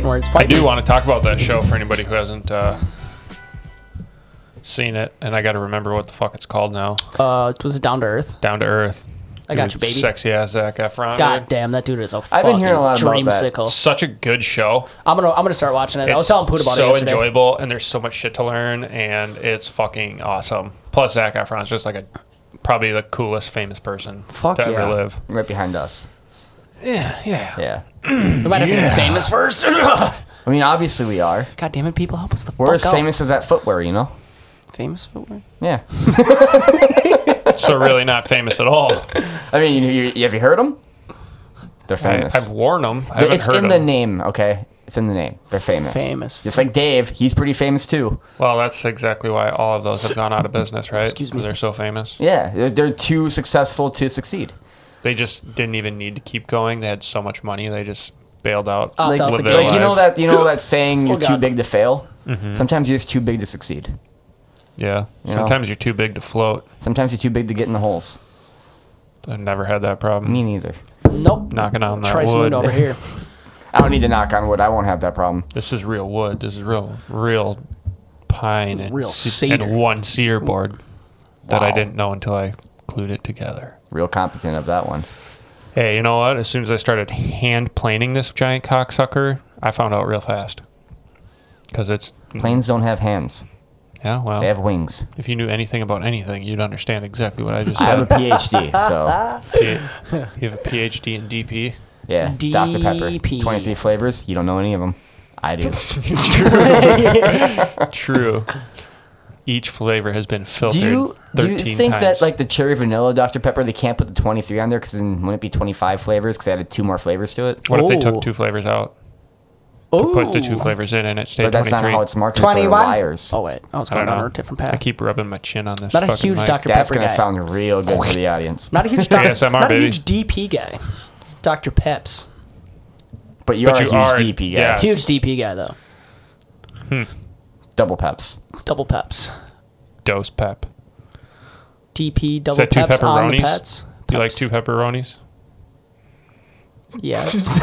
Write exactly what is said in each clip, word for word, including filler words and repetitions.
fighting words. I Fighting. do want to talk about that show for anybody who hasn't uh, seen it, and I got to remember what the fuck it's called now. Uh, was it Down to Earth? Down to Earth. I got you, baby. Sexy ass Zac Efron. God dude. damn, that dude is a I've fucking been hearing a lot about that. dreamsicle. Such a good show. I'm gonna I'm gonna start watching it. I was It's telling Poot about so it yesterday. enjoyable, and there's so much shit to learn, and it's fucking awesome. Plus, Zac Efron's just like a probably the coolest famous person Fuck to yeah. ever live. Right behind us. Yeah, yeah. Yeah. We might have to be famous first. I mean, obviously we are. God damn it, people, help us the We're fuck as out. famous as that footwear, you know? Famous footwear? Yeah. So really not famous at all. I mean, you, you, have you heard them? They're I, famous. I've worn them. I haven't it's heard in them. the name, okay? It's in the name. They're famous. Famous. Just like Dave, he's pretty famous too. Well, that's exactly why all of those have gone out of business, right? Excuse me. They're so famous. Yeah, they're, they're too successful to succeed. They just didn't even need to keep going. They had so much money, they just bailed out. Opt Like, out lived the their like you know lives. that you know that saying, you're Oh, too God. big to fail? Mm-hmm. Sometimes you're just too big to succeed. Yeah. You know? Sometimes you're too big to float. Sometimes you're too big to get in the holes. I've never had that problem. Me neither. Nope. Knocking on that Trice wood. Moon over here. I don't need to knock on wood. I won't have that problem. This is real wood. This is real, real pine and, Real ce- cedar. and one cedar board that I Wow. didn't know until I glued it together. Real competent of that one. Hey, you know what? As soon as I started hand planing this giant cocksucker, I found out real fast. Because it's... Planes don't have hands. Yeah, well, They have wings. if you knew anything about anything, you'd understand exactly what I just I have a said. P H D, so P- you have a P H D in D P? yeah. Doctor Pepper. D P. twenty-three flavors. You don't know any of them. I do. True. Each flavor has been filtered Do you do thirteen you think times. that like the cherry vanilla Doctor Pepper, they can't put the twenty-three on there because then wouldn't it be twenty-five flavors because they added two more flavors to it? What if they Oh. took two flavors out? Oh, Put the two flavors in and it stayed But that's twenty-three. not how it's marketed. So they're twenty-one. liars. Oh wait, I was I don't going down know. a different I path. keep rubbing my chin on this. Not a fucking huge mic. Doctor That's Pepper gonna guy. sound real good for the audience. Not a huge Doc- A S M R, not a baby. huge D P guy. Doctor Peps. But you're But a you huge are- D P guy. yeah. Huge D P guy though. Double peps. Double Peps. Dose pep. D P double that two Peps on the pepperonis? pets. Do you like Peps. two pepperonis? Yes.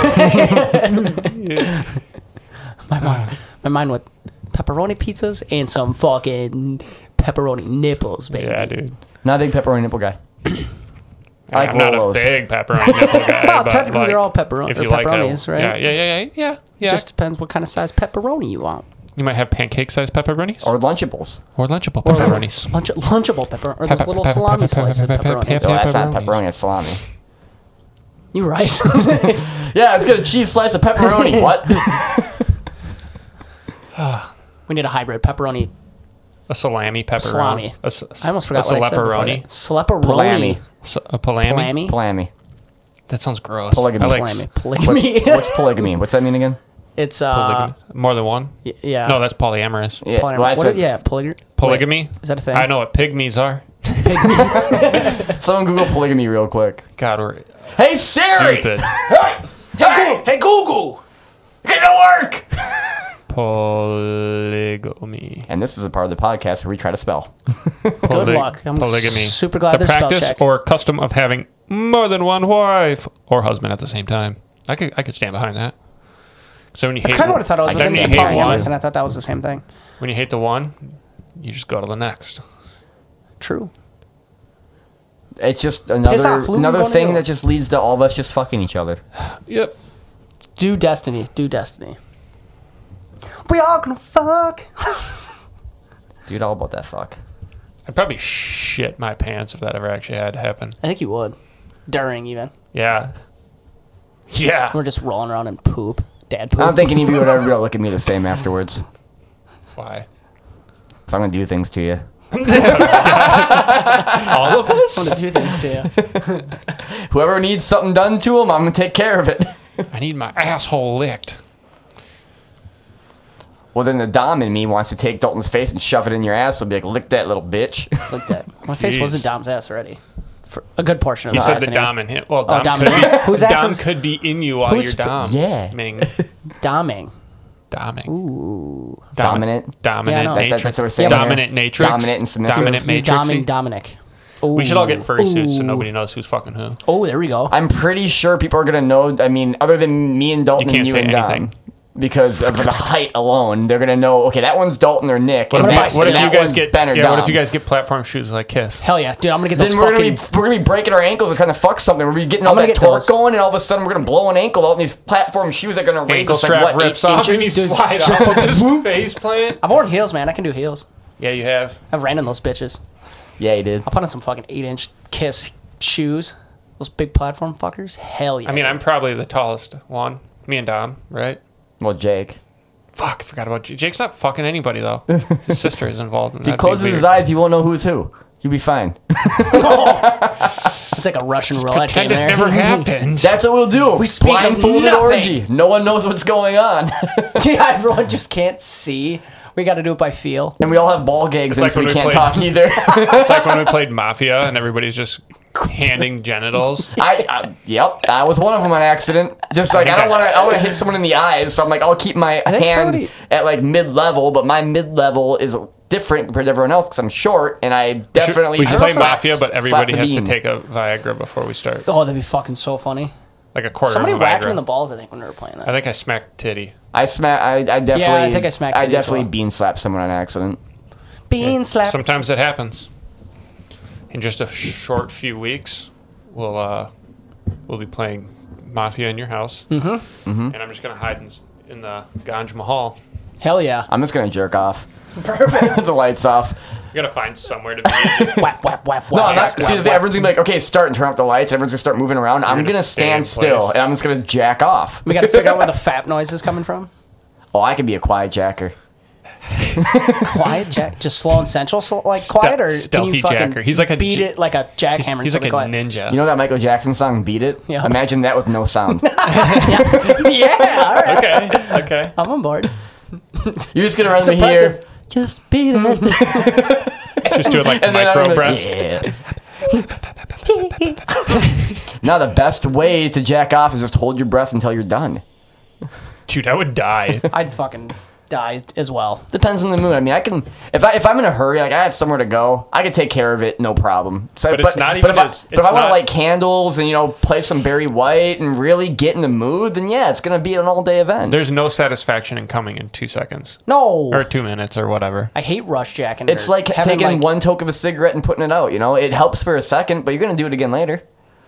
my mind, my mind went pepperoni pizzas and some fucking pepperoni nipples, baby. Yeah, dude. Not a big pepperoni nipple guy. I like I'm not a Rolos. big pepperoni nipple guy. Well, but technically like, they're all pepperoni- if or you like a- pepperonis, right? Yeah, yeah, yeah, yeah, yeah. yeah. Just depends what kind of size pepperoni you want. You might have pancake-sized pepperonis Or Lunchables. or lunchable Or pepperonis. Lunch, lunchable pepper or those Pepper- little pepper- salami pepper- slices pepper- pepperonis. pepper- So that's not Pepperonis. pepperoni, it's salami. You're right. Yeah, it's got a cheese slice of pepperoni. What? We need a hybrid pepperoni. A salami pepperoni. Salami. A, s- I almost forgot a what I said before salaparoni. that. Sleparoni. Palami. S- a palami. Palami. Palami. That sounds gross. Polygamy. I like Palami. s- Polygamy. What's polygamy? What's that mean again? It's uh. polygamy. More than one? y- Yeah. No, that's polyamorous. Yeah, Polyam- well, that's what a- is- yeah, polygamy. Polygamy? Is that a thing? I know what pygmies are. Someone Google polygamy real quick. God, we're Hey Siri! stupid. Hey! Hey! Hey Google. Get to work! Polygamy. And this is a part of the podcast where we try to spell. Good Poly- luck. I'm polygamy. super glad the there's spell practice check. or custom of having more than one wife or husband at the same time. I could I could stand behind that. So when you That's hate kind of what I thought it was. I But guess then you you said hate polyamorous, one. and I thought that was the same thing. when you hate the one, you just go to the next. True. It's just Piss another off, Lou, another go to thing the that other. just leads to all of us just fucking each other. Yep. Do destiny. Do destiny. We all gonna fuck. Dude, all about that fuck. I'd probably shit my pants if that ever actually had to happen. I think you would. During even. Yeah. Yeah. We're just rolling around in poop. Dad poop. I don't think any of you would ever be able to look at me the same afterwards. Why? So I'm gonna do things to you. All of I want us? to do things to you. Whoever needs something done to them, I'm gonna take care of it. I need my asshole licked. Well, then the Dom in me wants to take Dalton's face and shove it in your ass. So be like, lick that little bitch. Look that. My face Jeez. was in Dom's ass already. For a good portion of He his said ass the anyway. dom in him. Well, dom, Dom could in be, him. Whose ass dom is- could be in you while whose you're fi- dom. Yeah. Ming. Doming. Doming. Ooh. Dominant. Dominant Yeah, I know. That- natrix. that's what we're saying Dominant here. natrix. Dominant and submissive. Dominant You're matrix. doming Dominic. We should all get Ooh. fursuits so Ooh. nobody knows who's fucking who. Oh, there we go. I'm pretty sure people are gonna know. I mean, other than me and Dalton You and can't you say and anything. Dom. because of the height alone. They're gonna know, okay, that one's Dalton or Nick. What and if, that, you, what if and you that guys one's get Ben or yeah? Dom. What if you guys get platform shoes like Kiss? Hell yeah, dude! I'm gonna get those Then we're fucking. gonna, be, we're gonna be breaking our ankles and trying to fuck something. We're gonna be getting all I'm gonna that get torque those. going, and all of a sudden we're gonna blow an ankle out, and these platform shoes are gonna raise Ankle us like strap what rips eight off and you inches? Dude, slide just off. Just face plant. I've worn heels, man. I can do heels. Yeah, you have. I've ran in those bitches. Yeah, he did. I'll put on some fucking eight inch Kiss shoes. Those big platform fuckers. Hell yeah. I mean, I'm probably the tallest one. Me and Dom, right? Well, Jake. Fuck, I forgot about Jake. Jake's not fucking anybody though. His sister is involved in that. He closes his eyes, you won't know who's who. You'll be fine. It's like a Russian roulette game Pretend it there. never happened. That's what we'll do. We speak of Blindfolded nothing. orgy. No one knows what's going on. Yeah, everyone just can't see. We got to do it by feel. And we all have ball gags, It's and like so when we we can't played- talk either. It's like when we played Mafia and everybody's just handing genitals. I, I yep, I was one of them on accident. Just like I don't want to, I want to hit someone in the eyes, so I'm like, I'll keep my think hand somebody- at like mid level, but my mid level is different compared to everyone else because I'm short, and I definitely we should just play slap- Mafia, but slap everybody the has to beam. take a Viagra before we start. Oh, that'd be fucking so funny. Like a quarter Somebody of a whacked me Viagra. in the balls, I think, when we were playing that. I think I smacked titty. I smack. I, I definitely. Yeah, I think I smacked I it as definitely well. bean slapped someone on accident. Bean slap. Sometimes it happens. In just a short few weeks, we'll uh, we'll be playing Mafia in your house, mm-hmm. and I'm just gonna hide in, in the Ganj Mahal. Hell yeah. I'm just gonna jerk off. Perfect. With the lights off. We gotta find somewhere to be. Whap, whap, whap, No, I'm whap. not. See, the thing, everyone's gonna be like, okay, start and turn off the lights. Everyone's gonna start moving around. I'm gonna gonna stay in stand still, place. and I'm just gonna jack off. We got to figure out where the fap noise is coming from. Oh, I could be a quiet jacker. Quiet jack, just slow and central, so like quiet, or can stealthy you fucking jacker. He's like a beat j- it like a jackhammer? He's, and he's still like be a quiet? ninja. You know that Michael Jackson song, "Beat It"? Yeah. Imagine that with no sound. Yeah, all right. Okay, okay. I'm on board. You're just gonna run It's me here. impressive. Just beat it. Just do it like And then micro I'm like, breaths. yeah. Now the best way to jack off is just hold your breath until you're done. Dude, I would die. I'd fucking die as well. Depends on the mood. I mean, I can if I if I'm in a hurry, like I had somewhere to go, I could take care of it, no problem. So, But it's not but even if I, as- but if it's I want to not- light candles and you know play some Barry White and really get in the mood, then yeah, it's gonna be an all day event. There's no satisfaction in coming in two seconds No. or two minutes or whatever. I hate rush jacking. It's or like having, taking like- one toke of a cigarette and putting it out. You know, it helps for a second, but you're gonna do it again later.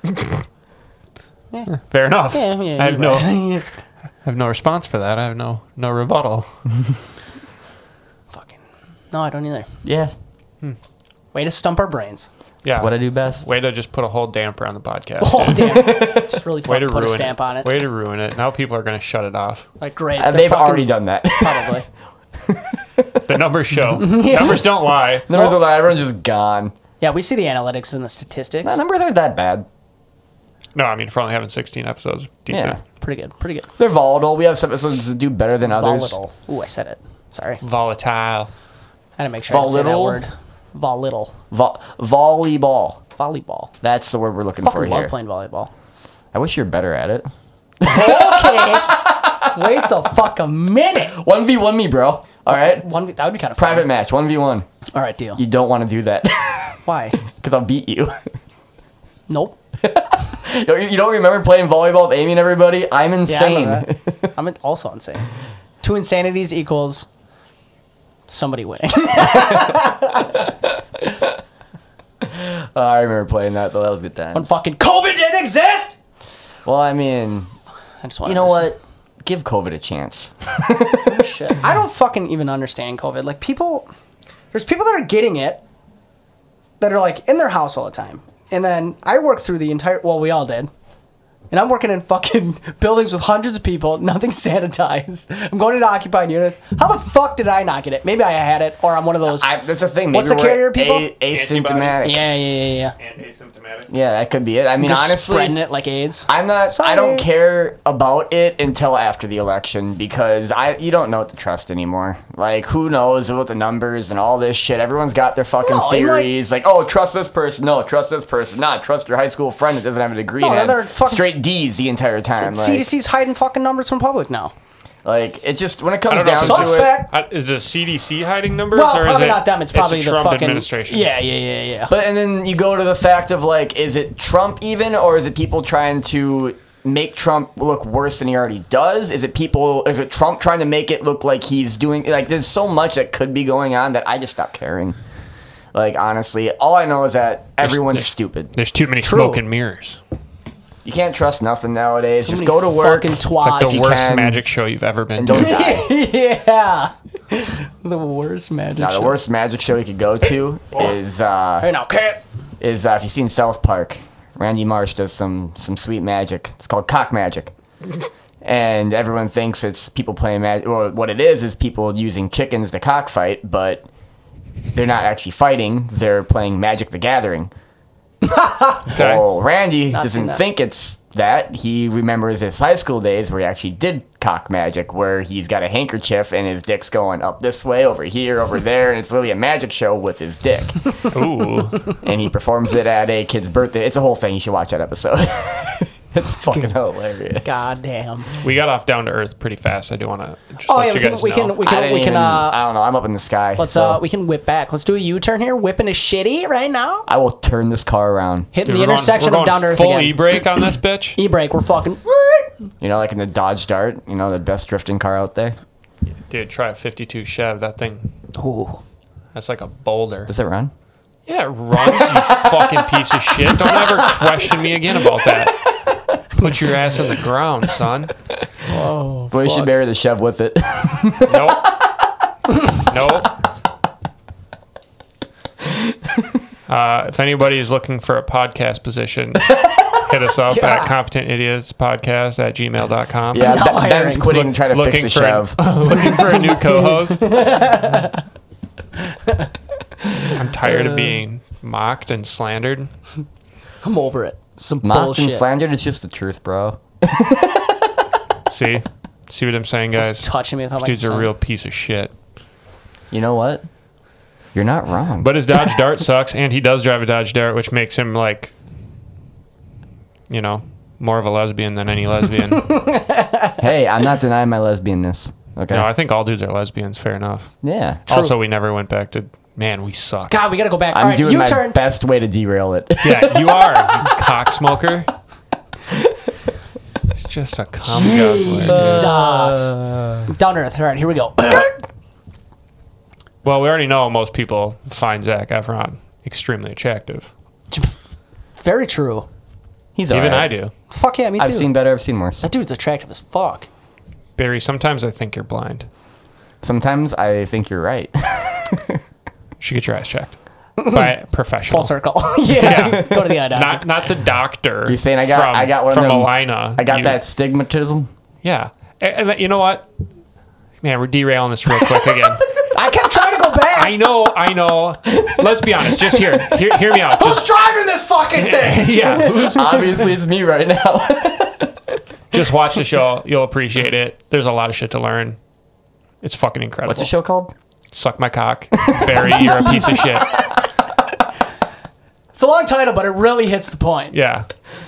Fair enough. Yeah, yeah, I have you're no, right. I have no response for that. I have no, no rebuttal. Fucking. No, I don't either. Yeah, Way to stump our brains. Yeah. that's what I do best. Way to just put a whole damper on the podcast. Oh damn! Just really Way to fucking put a ruin stamp it. on it. Way to ruin it. Now people are going to shut it off. Like great. Uh, they're they've fucking- already done that. Probably. The numbers show. Numbers don't lie. Numbers are like, everyone's just gone. Yeah, we see the analytics and the statistics. Nah, numbers aren't that bad. No, I mean, for only having sixteen episodes, decent. Yeah. Pretty good. Pretty good. They're volatile. We have some episodes that do better than others. Volatile. Ooh, I said it. Sorry. Volatile. I had to make sure I didn't say that Volatile? word. Volatile. Vo- volleyball. Volleyball. That's the word we're looking Fucking for love here. playing volleyball. I wish you're better at it. Okay. Wait the fuck a minute. one v one me, bro. All right? One. That would be kind of Private match, one v one. All right, deal. You don't want to do that Why? because I'll beat you. Nope. You don't- you don't remember playing volleyball with Amy and everybody? I'm Yeah, I insane. remember that. I'm also insane. Two insanities equals somebody winning. Uh, I remember playing that, though. That was good times. When fucking COVID didn't exist. Well, I mean, I just want you know what? Give COVID a chance. Shit. I don't fucking even understand COVID. Like people, there's people that are getting it that are like in their house all the time. And then I work through the entire, well, we all did. And I'm working in fucking buildings with hundreds of people, nothing sanitized. I'm going into occupied units. How the fuck did I not get it? Maybe I had it, or I'm one of those. I, that's the thing. Maybe What's the we're carrier, people? A- asymptomatic. yeah, yeah, yeah, yeah. And asymptomatic. Yeah, that could be it. I mean, Just honestly, spreading it like AIDS. I'm not. Sorry. I don't care about it until after the election because I you don't know what to trust anymore. Like who knows about the numbers and all this shit? Everyone's got their fucking No, and, like- theories. Like, oh, trust this person. No, trust this person. Not trust your high school friend that doesn't have a degree. No, and had they're fucking straight D's the entire time. C D Like, C's hiding fucking numbers from public now. like it just when it I comes don't know. down if to it's- it. Suspect. uh, Is the C D C hiding numbers? Well, or is probably it, not them. It's probably the the, Trump fucking administration. Yeah, yeah, yeah, yeah. But and then you go to the fact of like, is it Trump even, or is it people trying to make Trump look worse than he already does? Is it people? Is it Trump trying to make it look like he's doing? Like, there's so much that could be going on that I just stopped caring. Like, honestly, all I know is that everyone's there's, stupid. There's too many True. smoke and mirrors. You can't trust nothing nowadays. Too Just many go to work. fucking It's like twats. the You worst can- magic show you've ever been And to. don't die. Yeah. The worst magic Now, the show. worst magic show you could go to is uh, Hey, now, cat. is uh, if you've seen South Park. Randy Marsh does some some sweet magic. It's called cock magic. And everyone thinks it's people playing magic. Well, what it is is people using chickens to cockfight, but they're not actually fighting. They're playing Magic the Gathering. Okay. Well, Randy Not seen doesn't that. think it's that. He remembers his high school days where he actually did cock magic, where he's got a handkerchief and his dick's going up this way, over here, over there, and it's literally a magic show with his dick. Ooh. And he performs it at a kid's birthday. It's a whole thing. You should watch that episode. It's fucking hilarious. God damn. We got off down to earth pretty fast. I do want to just Oh let yeah, you we can guys we know. can we I can didn't we can even- uh I don't know. I'm up in the sky. let's so uh we can whip back. Let's do a U-turn here. Whipping is shitty right now. I will turn this car around. Hitting Dude, the we're going- intersection we're of going down to earth full again. e-brake on this bitch. E-brake. We're fucking. You know, like in the Dodge Dart. You know, the best drifting car out there. Dude, try a fifty-two Chev. That thing, Ooh. that's like a boulder. Does it run? Yeah, it runs, you fucking piece of shit. Don't ever question me again about that. Put your ass on the ground, son. Oh. Boy, you should fuck. bury the Chev with it. Nope. Nope. Uh, if anybody is looking for a podcast position, hit us up God. at competent idiots podcast at gmail dot com. Yeah, Not Ben- hiring. Ben's quitting to try to fix the for Chev. a, looking for a new co-host. I'm tired of being mocked and slandered. I'm over it. Some Mocked bullshit. and slandered, it's just the truth, bro. See? See what I'm saying, Just guys? touching me with how Dude's a son. real piece of shit. You know what? You're not wrong. But his Dodge Dart sucks, and he does drive a Dodge Dart, which makes him, like, you know, more of a lesbian than any lesbian. Hey, I'm not denying my lesbianness. Okay. No, I think all dudes are lesbians. Fair enough. yeah. Also, we never went back to, man, we suck. God, we gotta go back. I'm All right, doing U-turn. my best way to derail it. Yeah, you are, you cock smoker. It's just a cum guzzler, dude. Jesus. Down to earth. All right, here we go. Well, we already know most people find Zac Efron extremely attractive. Very true. He's Even alright. I do. Fuck yeah, me too. I've seen better, I've seen worse. That dude's attractive as fuck. Barry, sometimes I think you're blind. Sometimes I think you're right. You should get your eyes checked by a professional. Full circle. yeah. Yeah. Go to the eye doctor. Not not the doctor. You're saying I got from, I got one from of them. Alina. I got You- that stigmatism. Yeah, and, and you know what? Man, we're derailing this real quick again. I kept trying to go back. I know, I know. Let's be honest. Just hear, hear, hear me out. Who's Just driving this fucking thing? yeah. who's- Obviously, it's me right now. Just watch the show. You'll appreciate it. There's a lot of shit to learn. It's fucking incredible. What's the show called? Suck my cock, Barry. You're a piece of shit. It's a long title, but it really hits the point. Yeah.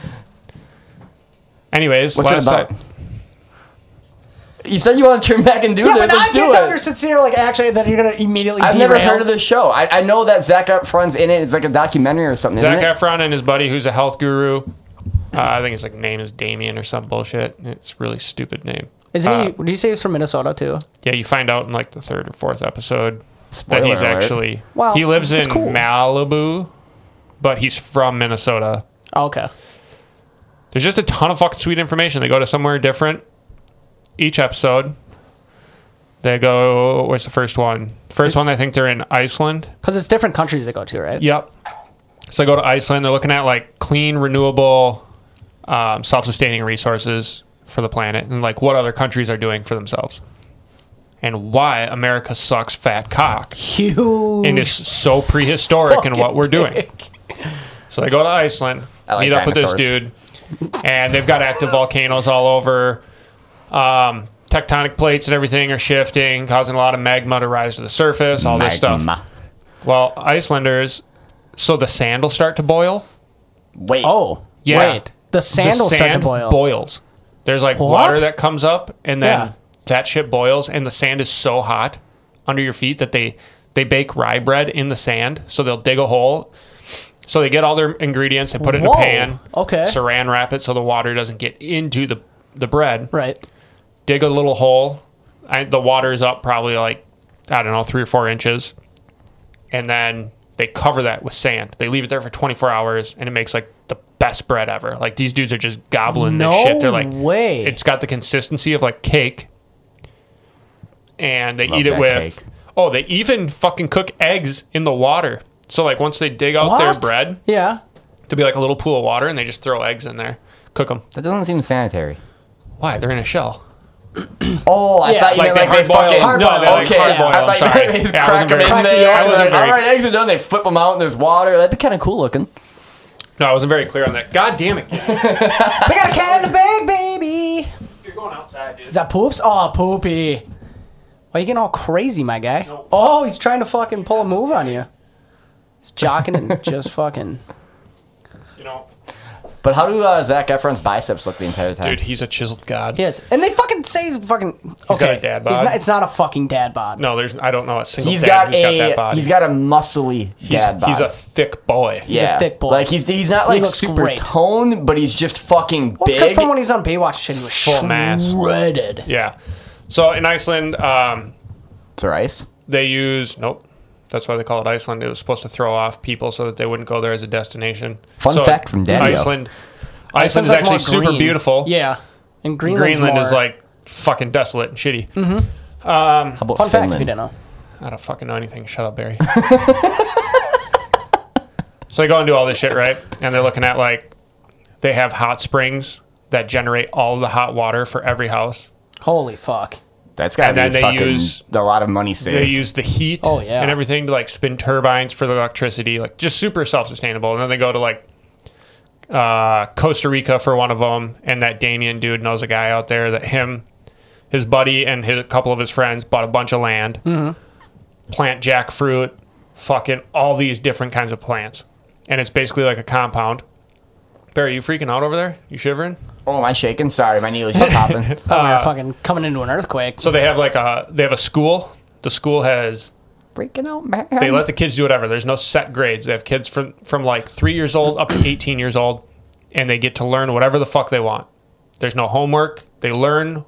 Anyways, What's it last about? time- You said you want to turn back and do Yeah, this. but now I Let's do can't tell it. you're sincere, like, actually, that you're going to immediately I've derail. never heard of this show. I, I know that Zac Efron's in it. It's like a documentary or something, Zac isn't it? Efron and his buddy, who's a health guru. Uh, I think his like name is Damien or some bullshit. It's a really stupid name. Isn't Uh, he, did you say he's from Minnesota, too? Yeah, you find out in like the third or fourth episode Spoiler that he's alert. actually Well, he lives in it's cool. Malibu, but he's from Minnesota. Oh, okay. There's just a ton of fucking sweet information. They go to somewhere different each episode. They go. Where's the first one? First one, I think they're in Iceland. Because it's different countries they go to, right? Yep. So they go to Iceland. They're looking at like clean, renewable, um, self-sustaining resources for the planet, and like what other countries are doing for themselves, and why America sucks fat cock Huge. and is so prehistoric in what we're doing. dick. So they go to Iceland, I like meet up with this dinosaurs. dude, and they've got active volcanoes all over. Um, tectonic plates and everything are shifting, causing a lot of magma to rise to the surface, all this stuff. Magma. Well, Icelanders, so the sand will start to boil. Wait. Oh, Yeah. wait. The sand the will start to sand boil. boils. There's like What? water that comes up, and then Yeah. that shit boils, and the sand is so hot under your feet that they they bake rye bread in the sand. So they'll dig a hole, So they get all their ingredients, they put it in Whoa, a pan, okay. saran wrap it so the water doesn't get into the the bread. Right. Dig a little hole. I, the water's up probably like, I don't know, three or four inches. And then they cover that with sand. They leave it there for twenty-four hours, and it makes like the best bread ever. Like these dudes are just gobbling No this shit. They're like, way. It's got the consistency of like cake. And they Love eat it that with, cake. oh, they even fucking cook eggs in the water. So like once they dig out their What? bread, Yeah. there'll be like a little pool of water, and they just throw eggs in there, cook them. That doesn't seem sanitary. Why? They're in a shell. Oh, I Yeah. thought you Like meant they like they hard boil fucking. them. No, they like okay, hard boil I them. thought Sorry. you meant they just Yeah, I crack wasn't them very- in Crack the there. yolk. I and wasn't then, very- all right, eggs are done. They flip them out, and there's water. That'd be kind of cool looking. No, I wasn't very clear on that. God damn it. Kid. We got a cat in the bag, baby. You're going outside, dude. Is that poops? Oh, poopy. Why are you getting all crazy, my guy? Nope. Oh, he's trying to fucking pull a move on you. He's jocking and just fucking. You know, But how do uh, Zac Efron's biceps look the entire time? dude, he's a chiseled god. Yes, and they fucking say he's fucking. Okay, got a dad bod. He's not, it's not a fucking dad bod. No, there's. I don't know a single he's dad got who's a got that body. he's got a muscly He's- dad bod. he's a thick boy. yeah, a thick boy. Like he's he's not He like looks super great. toned, but he's just fucking Well, it's because big. from when he was on Baywatch shit, he was Full mass. shredded. Yeah. So in Iceland, um, It's rice. they use nope. That's why they call it Iceland. It was supposed to throw off people so that they wouldn't go there as a destination. Fun So fact from Daddy-O. Iceland. Iceland is like actually more super green. beautiful. Yeah, and Greenland's Greenland more, is like fucking desolate and shitty. How about Fun fact, if Finland? you didn't know. I don't fucking know anything. Shut up, Barry. So they go and do all this shit, right? And they're looking at like they have hot springs that generate all the hot water for every house. Holy fuck. That's gotta And be then they fucking use- a lot of money saved. They use the heat Oh, yeah. and everything to like spin turbines for the electricity, like just super self-sustainable. And then they go to like uh, Costa Rica for one of them, and that Damien dude knows a guy out there that him, his buddy, and his, a couple of his friends bought a bunch of land, plant jackfruit, fucking all these different kinds of plants, and it's basically like a compound. Barry, you freaking out over there? You shivering? Oh, am I shaking? Sorry, my knee was just popping. Oh, you're fucking coming into an earthquake. So they have like a they have a school. The school has Breaking out, man. they let the kids do whatever. There's no set grades. They have kids from from like three years old up to eighteen years old, and they get to learn whatever the fuck they want. There's no homework. They learn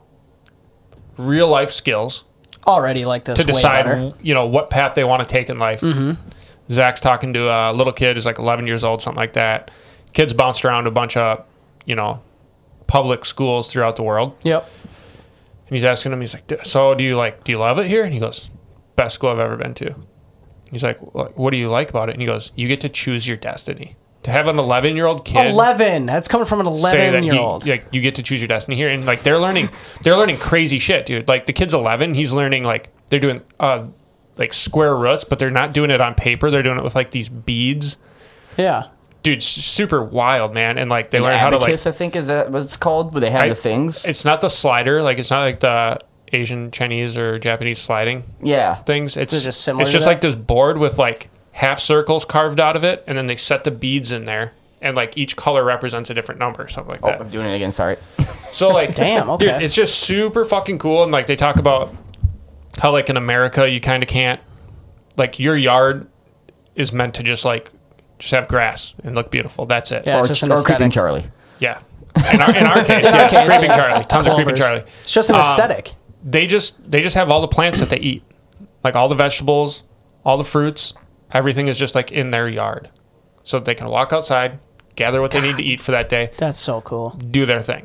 real life skills Already like this to way decide, better. you know, what path they want to take in life. Mm-hmm. Zach's talking to a little kid who's like eleven years old, something like that. Kids bounced around a bunch of, you know, public schools throughout the world. Yep. And he's asking him, he's like, so do you like, do you love it here? And he goes, best school I've ever been to. He's like, what do you like about it? And he goes, you get to choose your destiny. To have an eleven year old kid eleven. That's coming from an say that eleven he, year old. like, you get to choose your destiny here. And like, they're learning, they're learning crazy shit, dude. Like the kid's eleven. He's learning like, they're doing, uh, like square roots, but they're not doing it on paper. They're doing it with like these beads. Yeah. Dude, s- super wild, man. And like, they An learn how to like, abacus, I think is that what it's called, where they have I- the things. it's not the slider. Like, it's not like the Asian, Chinese, or Japanese sliding Yeah. things. It's Is it just similar It's to just that? like this board with like half circles carved out of it, and then they set the beads in there, and like each color represents a different number, something like Oh, that. I'm doing it again. Sorry. So like, Damn, okay. dude, it's just super fucking cool. And like, they talk about how like in America you kind of can't, like your yard is meant to just like just have grass and look beautiful. That's it. Yeah, or it's just an or aesthetic. Creeping Charlie. Yeah. In our, in our case, In our yeah, case, Creeping yeah. Charlie, tons of Creeping Clovers. Charlie. It's just an Um, aesthetic. They just they just have all the plants that they eat, like all the vegetables, all the fruits, everything is just like in their yard, so that they can walk outside, gather what they need to eat for that day, That's so cool. do their thing.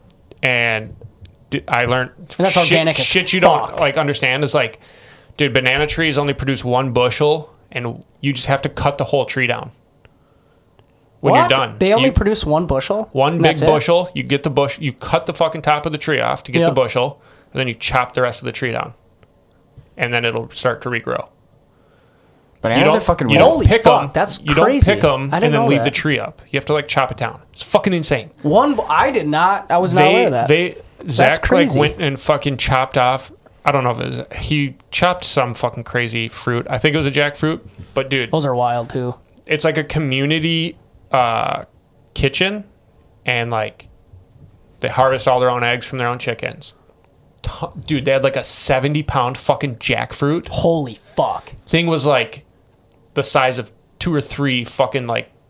And d- I learned that's shit, organic as shit you fuck. don't like understand is like, dude, banana trees only produce one bushel, and you just have to cut the whole tree down when What? you're done. They only You- produce one bushel? one And big that's it? bushel. You get the bush. You cut the fucking top of the tree off to get Yeah. the bushel, and then you chop the rest of the tree down, and then it'll start to regrow. Bananas You are don't, fucking you real. don't Holy pick fuck, them. that's you crazy. don't pick them I and didn't then know leave that. the tree up. You have to like chop it down. It's fucking insane. One, bu- I did not. I was not aware They of that. they Zach like crazy. went and fucking chopped off. I don't know if it was he chopped some fucking crazy fruit. I think it was a jackfruit. But dude, Those are wild too. it's like a community uh, kitchen, and like they harvest all their own eggs from their own chickens. T- Dude, they had like a seventy pound fucking jackfruit. Holy fuck. Thing was like the size of two or three fucking like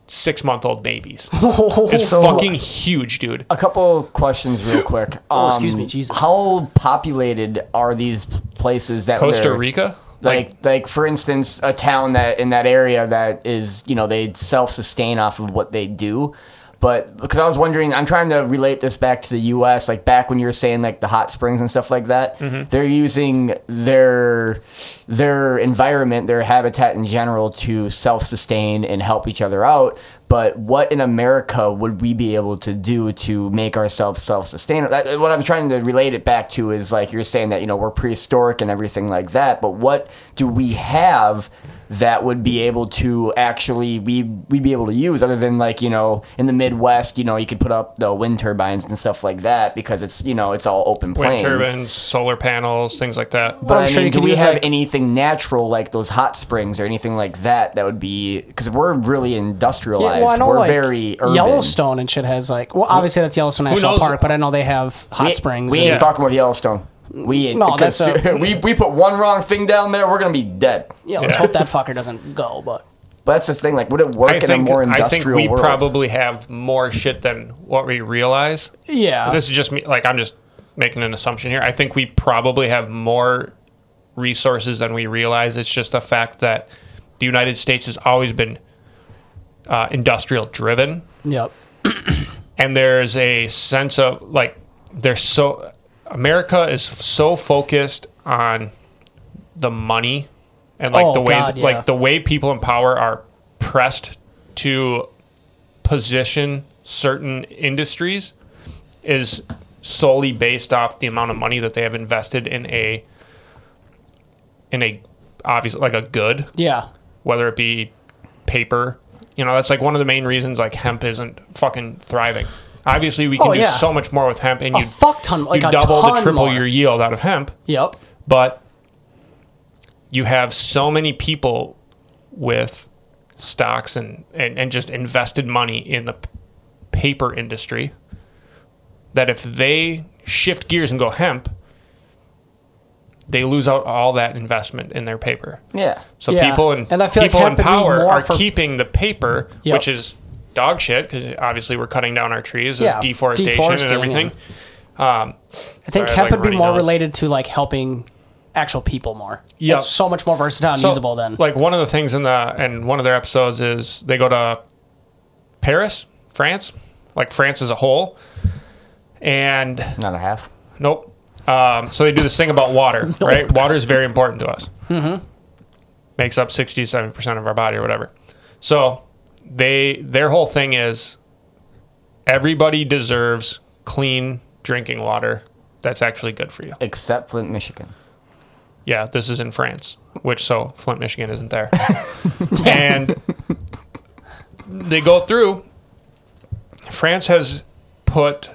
six month old babies. It's So- fucking huge, dude. A couple questions real quick. Oh, excuse Um, me, Jesus. How populated are these places that Costa they're- Rica? Like, like for instance, a town that in that area that is, you know, they self-sustain off of what they do. But because I was wondering, I'm trying to relate this back to the U S. Like back when you were saying like the hot springs and stuff like that, Mm-hmm. they're using their their environment, their habitat in general, to self-sustain and help each other out. But what in America would we be able to do to make ourselves self-sustainable? That, what I'm trying to relate it back to is like you're saying that, you know, we're prehistoric and everything like that. But what do we have that would be able to actually we we'd be able to use other than like, you know, in the Midwest, you know, you could put up the wind turbines and stuff like that because it's, you know, it's all open Wind plains. turbines, solar panels, things like that. But I'm I sure mean, you do could we use, have like- anything natural like those hot springs or anything like that that would be because we're really industrialized. Yeah, well, I know we're like very urban. Yellowstone and shit has like well, obviously that's Yellowstone National knows? Park, but I know they have hot we, springs. We and- ain't Yeah. fucking with Yellowstone. We ain't. No, because that's a- we we put one wrong thing down there, we're gonna be dead. yeah, let's Yeah. hope that fucker doesn't go. But But that's the thing. Like, would it work I in think a more I industrial think we world? probably have more shit than what we realize. yeah, This is just me. Like I'm just making an assumption here. I think we probably have more resources than we realize. It's just the fact that the United States has always been uh, industrial driven, yep, and there's a sense of like there's so America is so focused on the money and like Oh, the way God, yeah. like the way people in power are pressed to position certain industries is solely based off the amount of money that they have invested in a in a obviously like a good, yeah, whether it be paper. You know, that's like one of the main reasons like hemp isn't fucking thriving. Obviously, we can Oh, do yeah. so much more with hemp, and a you fuck ton, like you a double ton to triple more. your yield out of hemp. Yep, But you have so many people with stocks and, and, and just invested money in the p- paper industry that if they shift gears and go hemp, they lose out all that investment in their paper. Yeah. So Yeah. people in And I feel like people in hemp would be power more are for- keeping the paper, Yep. which is dog shit because obviously we're cutting down our trees, Yeah, and deforestation deforesting, and everything. Um, I think sorry, hemp like would be runny more nose. related to like helping actual people more. Yep. It's so much more versatile and So, usable then. like one of the things in the and one of their episodes is they go to Paris, France, like France as a whole, and Not a half. nope. Um, so they do this thing about water, right? Water is very important to us. Mm-hmm. Makes up sixty to seventy percent of our body or whatever. So they their whole thing is everybody deserves clean drinking water that's actually good for you. Except Flint, Michigan. Yeah, this is in France, which so Flint, Michigan isn't there. And they go through. France has put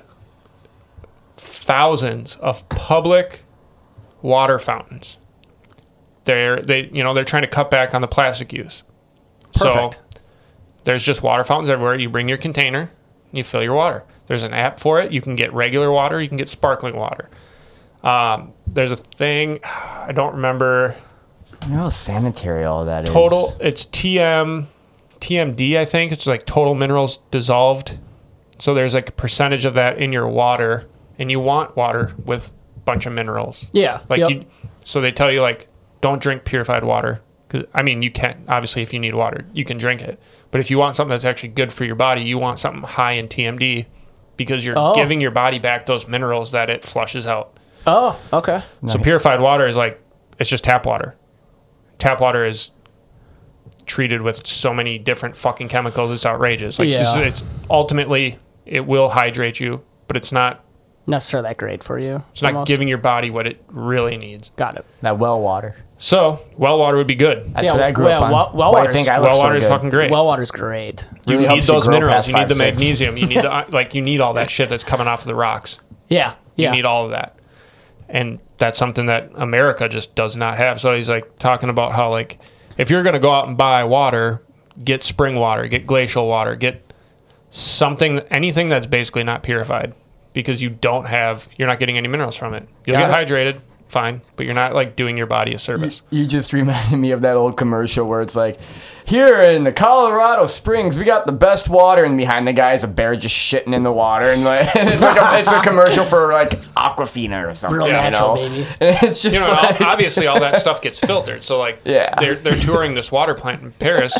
thousands of public water fountains. They're they you know they're trying to cut back on the plastic use. Perfect. So there's just water fountains everywhere. You bring your container, you fill your water. There's an app for it. You can get regular water. You can get sparkling water. Um, there's a thing I don't remember. You know how sanitary all that is. Total. It's T M T M D. I think it's like total minerals dissolved. So there's like a percentage of that in your water, and you want water with a bunch of minerals. Yeah, Like yep. you. So they tell you like don't drink purified water. 'Cause, I mean, you can obviously if you need water, you can drink it. But if you want something that's actually good for your body, you want something high in T M D because you're Oh. giving your body back those minerals that it flushes out. Oh, okay. So purified water is like it's just tap water. Tap water is treated with so many different fucking chemicals. It's outrageous. Like this, Yeah. it's ultimately it will hydrate you, but it's not. Necessarily that great for you. It's not almost. giving your body what it really needs. Got it. That well water. So well water would be good. That's Yeah, what I grew well, up on. well- well Why do you water's- think I look Well so water is good? fucking great. Well water's great. you really need helps you those grow minerals. past You need five, the six. magnesium. You need the like. You need all that shit that's coming off of the rocks. Yeah. You Yeah. need all of that. And that's something that America just does not have. So he's like talking about how like if you're going to go out and buy water, get spring water, get glacial water, get something, anything that's basically not purified because you don't have, you're not getting any minerals from it. You'll Got get it. hydrated, fine, but you're not like doing your body a service. You just reminded me of that old commercial where it's like, here in the Colorado Springs, we got the best water, and behind the guy is a bear just shitting in the water, and, like, and it's like a, it's a commercial for like Aquafina or something. Real you natural, know? baby. And it's just You know, like, obviously all that stuff gets filtered. So like, Yeah. they're they're touring this water plant in Paris,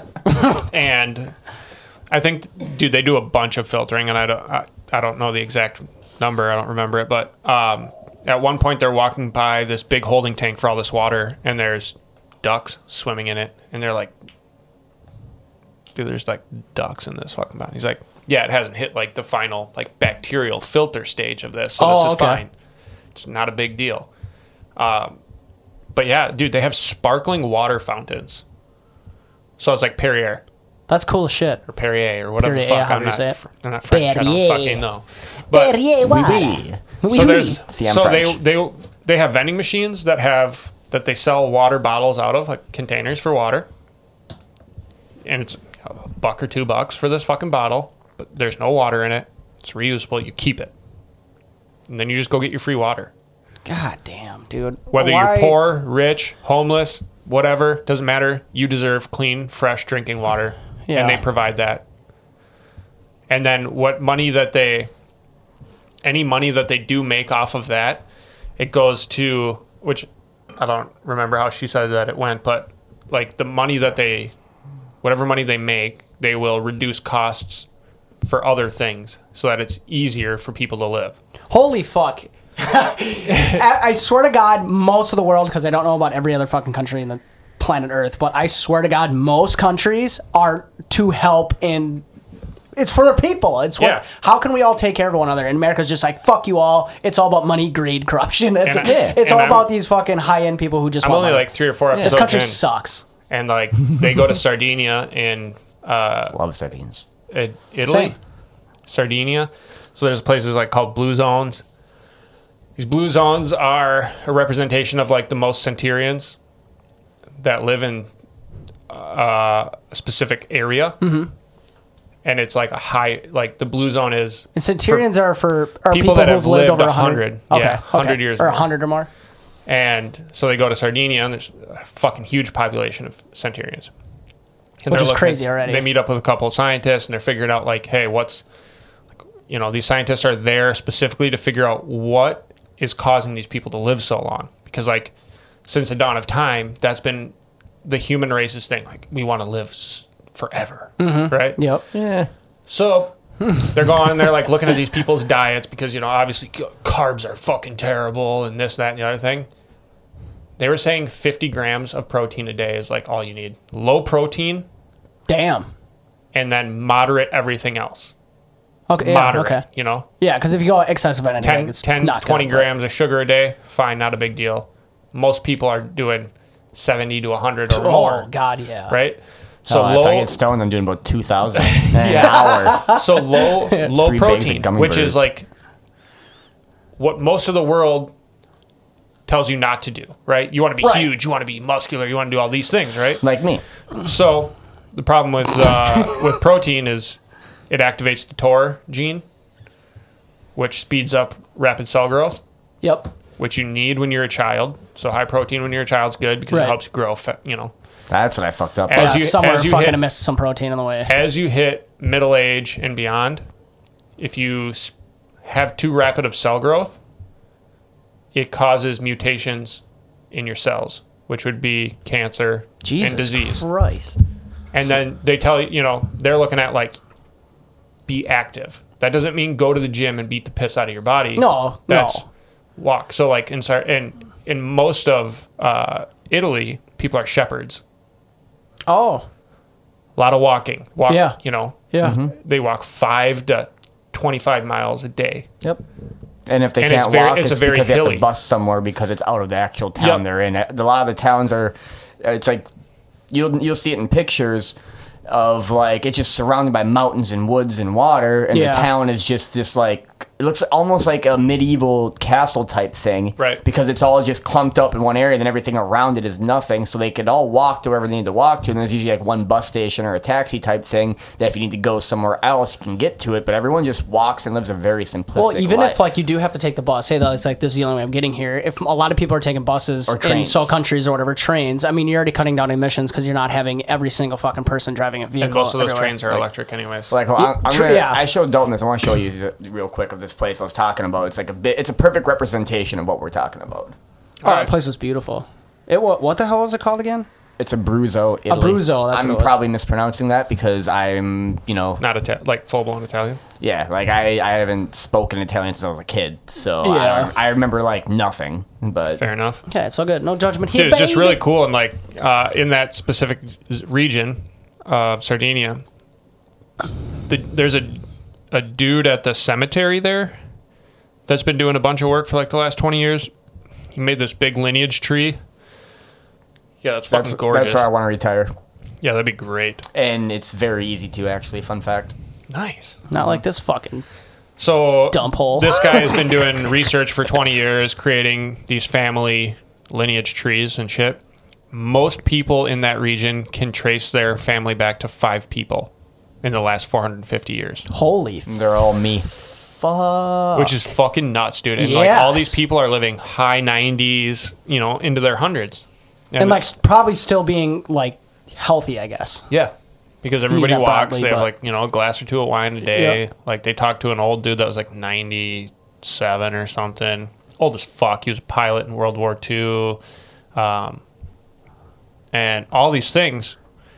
and I think, dude, they do a bunch of filtering, and I don't I, I don't know the exact number. I don't remember it, but um, at one point they're walking by this big holding tank for all this water, and there's ducks swimming in it, and they're like, dude, there's like ducks in this fucking pond. He's like, yeah, it hasn't hit like the final like bacterial filter stage of this, so Oh, this is okay. fine. It's not a big deal. Um, but yeah, dude, they have sparkling water fountains. So it's like Perrier That's cool as shit. or Perrier or whatever Perrier, the fuck. how I'm do you not, say it? fr- I'm not French. I Perrier. don't fucking know. But Perrier water. oui, oui. so there's See, I'm so they French. they they have vending machines that have that they sell water bottles out of, like containers for water, and it's a buck or two bucks for this fucking bottle, but there's no water in it. It's reusable. You keep it, and then you just go get your free water. God damn, dude. Whether Why- you're poor, rich, homeless, whatever, doesn't matter. You deserve clean, fresh drinking water, Yeah. and they provide that. And then what money that they, any money that they do make off of that, it goes to, which I don't remember how she said that it went, but like the money that they, whatever money they make, they will reduce costs for other things so that it's easier for people to live. Holy fuck. I, I swear to God, most of the world, because I don't know about every other fucking country in the planet Earth, but I swear to God, most countries are to help in. It's for the people. It's what. Yeah. How can we all take care of one another? And America's just like, fuck you all. It's all about money, greed, corruption. It's, And I- Yeah. it's and all I'm- about these fucking high end people who just I'm want only money. like three or four This episodes country in, sucks. and like they go to Sardinia in uh, Love sardines. I- Italy, Same. Sardinia. So there's places like called blue zones. These blue zones are a representation of like the most centurions that live in uh, a specific area, mm-hmm. and it's like a high, like the blue zone is And centurions are for are people people, that who've have lived, lived over a hundred, Okay, yeah, okay. hundred years or or a more. hundred or more. And so they go to Sardinia, and there's a fucking huge population of centurions. And Which they're is crazy already. They meet up with a couple of scientists, and they're figuring out, like, hey, what's, like, you know, these scientists are there specifically to figure out what is causing these people to live so long. Because, like, since the dawn of time, that's been the human race's thing. Like, we want to live s- forever, right? Yep. Yeah. So they're going, they're like looking at these people's diets because, you know, obviously c- carbs are fucking terrible and this, that, and the other thing. They were saying fifty grams of protein a day is like all you need. Low protein Damn. and then moderate everything else. Okay. Yeah, Moderate, okay. you know, Yeah, because if you go excessive on anything, ten, it's ten not twenty good, but- grams of sugar a day, fine, not a big deal. Most people are doing seventy to one hundred or more, Oh God, yeah. right? So So if I low, get stoned, I'm doing about two thousand an hour. so low, low Three bags of protein, gummy which bears. is like what most of the world tells you not to do, right? You want to be Right. huge, you want to be muscular, you want to do all these things, right? Like me. So the problem with uh, with protein is it activates the T O R gene, which speeds up rapid cell growth, Yep. which you need when you're a child. So high protein when you're a child's good because Right. it helps you grow, fa- you know. That's what I fucked up. As Yeah, you- somewhere as you fucking hit- missed some protein on the way. As you hit middle age and beyond, if you s- have too rapid of cell growth, it causes mutations in your cells, which would be cancer Jesus and disease. Christ. And then they tell you, you know, they're looking at like, be active. That doesn't mean go to the gym and beat the piss out of your body. No, That's no. walk. So like in, Sar- in, in most of uh, Italy, people are shepherds. Oh, A lot of walking. Walk, Yeah. You know, yeah. they walk five to twenty-five miles a day. Yep. And if they And can't it's very- walk, it's it's, a very because they have hilly. to bus somewhere because it's out of the actual town Yep. they're in. A lot of the towns are, it's like, you'll you'll see it in pictures of like, it's just surrounded by mountains and woods and water, and Yeah. the town is just this like it looks almost like a medieval castle type thing. Right. Because it's all just clumped up in one area, and then everything around it is nothing. So they could all walk to wherever they need to walk to, and there's usually like one bus station or a taxi type thing that if you need to go somewhere else, you can get to it. But everyone just walks and lives a very simplistic Well, even life. if like you do have to take the bus, say that it's like this is the only way I'm getting here. If a lot of people are taking buses Or in trains. so countries or whatever, trains. I mean, you're already cutting down emissions because you're not having every single fucking person driving a vehicle. And most of those everywhere. trains are electric anyways. Like, well, I'm, I'm True, gonna, yeah. I showed Dalton this. I want to show you the- real quick of this place I was talking about. It's like a bit. It's a perfect representation of what we're talking about. Oh, All that right. place was beautiful. It what? What the hell was it called again? It's a Abruzzo, Italy. Abruzzo, that's I'm what it was. probably mispronouncing that because I'm, you know, Not Ita- like full blown Italian. yeah, like I, I haven't spoken Italian since I was a kid, so Yeah. I, don't- I remember like nothing. But Fair enough. Okay, it's all good. No judgment here. Dude, it's just baby. really cool. And like uh, in that specific z- region of Sardinia, the, there's a a dude at the cemetery there that's been doing a bunch of work for like the last twenty years. He made this big lineage tree. Yeah, that's fucking that's gorgeous. that's where I want to retire, Yeah, that'd be great. and it's very easy to actually. Fun fact. Nice. Not like this fucking So dump hole. this guy has been doing research for twenty years, creating these family lineage trees and shit. Most people in that region can trace their family back to five people in the last four hundred fifty years, Holy f- They're all me. fuck. which is fucking nuts, dude. And like all these Yes. people are living high nineties, you know, into their hundreds. and like it's- s- probably still being like healthy, I guess. yeah, because everybody that walks. broadly, They have but- like, you know, a glass or two of wine a day. Yep. Like they talked to an old dude that was like ninety-seven or something. Old as fuck. He was a pilot in World War Two. Um, and all these things.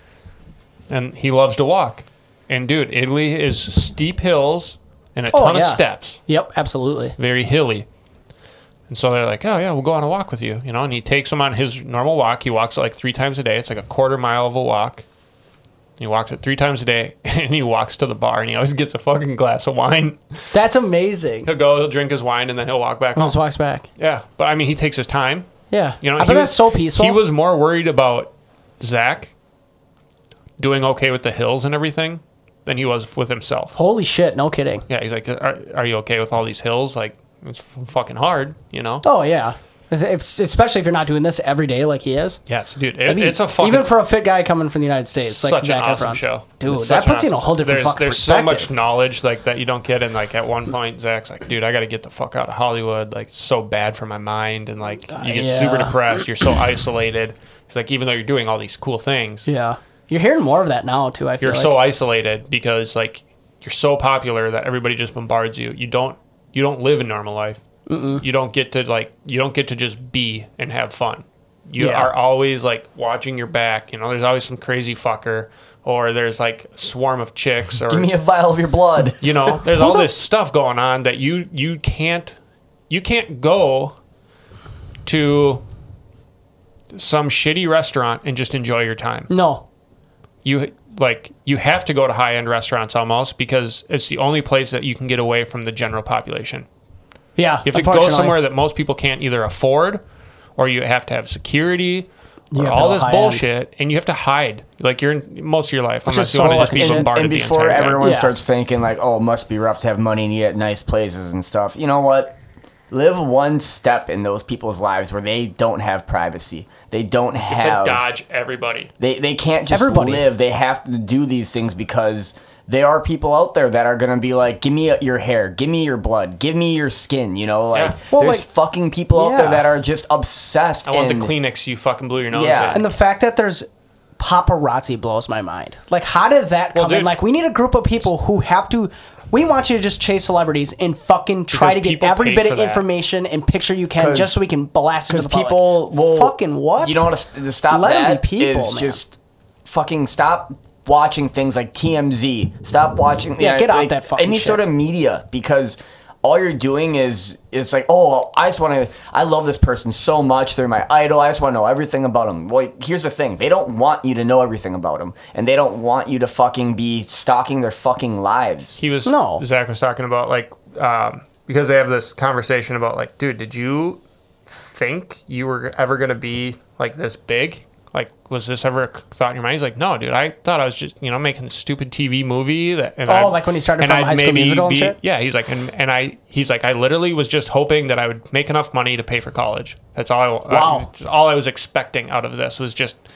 And he loves to walk. And dude, Italy is steep hills and a Oh, ton of yeah. steps. Yep, absolutely. Very hilly. And so they're like, oh, yeah, we'll go on a walk with you. You know, and he takes them on his normal walk. He walks it like three times a day. It's like a quarter mile of a walk. He walks it three times a day, and he walks to the bar, and he always gets a fucking glass of wine. That's amazing. He'll go, he'll drink his wine, and then he'll walk back home. Just walks back. Yeah, but I mean, he takes his time. Yeah. You know, I he bet was, that's so peaceful. He was more worried about Zach doing okay with the hills and everything than he was with himself. Holy shit, no kidding. Yeah, he's like, are, are you okay with all these hills? Like, it's f- fucking hard, you know? Oh yeah. It's- it's- especially if you're not doing this every day like he is. Yes, dude. I It, mean, it's a fucking... even for a fit guy coming from the United States, like such Zac an awesome Efron. show. Dude, It's that such an puts you in a awesome- whole different there's, fucking There's so much perspective. knowledge like that you don't get, and like at one point, Zach's like, "Dude, I got to get the fuck out of Hollywood. Like, it's so bad for my mind, and like you get yeah. super depressed. You're so isolated. It's like even though you're doing all these cool things, Yeah. You're hearing more of that now too, I feel you're like. so isolated because like you're so popular that everybody just bombards you. You don't you don't live a normal life. Mm-mm. You don't get to like you don't get to just be and have fun. You Yeah. are always like watching your back. You know, there's always some crazy fucker, or there's like a swarm of chicks, or Give me a vial of your blood. you know, there's all this stuff going on that you you can't you can't go to some shitty restaurant and just enjoy your time. No. You like you have to go to high end restaurants almost because it's the only place that you can get away from the general population. Yeah. You have to go unfortunately. somewhere that most people can't either afford, or you have to have security, You or have to all go this high bullshit, and you have to hide like you're in most of your life unless is you so want to just be fucking shit. bombarded And the before entire time. everyone Yeah. starts thinking like, oh, it must be rough to have money and eat at nice places and stuff. You know what? Live one step in those people's lives where they don't have privacy. They don't to have. dodge everybody. They they can't just Everybody. live. They have to do these things because there are people out there that are gonna be like, give me your hair, give me your blood, give me your skin. You know, like Yeah. Well, there's like- fucking people out there Yeah. that are just obsessed. I want and the Kleenex you fucking blew your nose Yeah. in. And the fact that there's paparazzi blows my mind. Like, how did that Well, come in? dude- Like, we need a group of people who have to. We want you to just chase celebrities and fucking try Because to get people every pay bit for of that. information and picture you can 'Cause- just so we can blast it to Because the public. people will fucking what? You know what? To stop Let 'em that be people, is man. just fucking stop watching things like T M Z. Stop watching. Yeah, you know, get off like, that fucking any shit. sort of media because all you're doing is is like, oh, I just want to. I love this person so much. They're my idol. I just want to know everything about them. Well, here's the thing: they don't want you to know everything about them, and they don't want you to fucking be stalking their fucking lives. he was No. Zach was talking about like um, because they have this conversation about like, dude, did you think you were ever gonna be like this big? Like, was this ever a thought in your mind? He's like, no, dude, I thought I was just, you know, making a stupid T V movie. That, and Oh, I'd- like when he started and from I'd High School maybe Musical and be- shit? Yeah, he's like, and, and I, he's like, I literally was just hoping that I would make enough money to pay for college. That's all I, Wow. I, all I was expecting out of this was just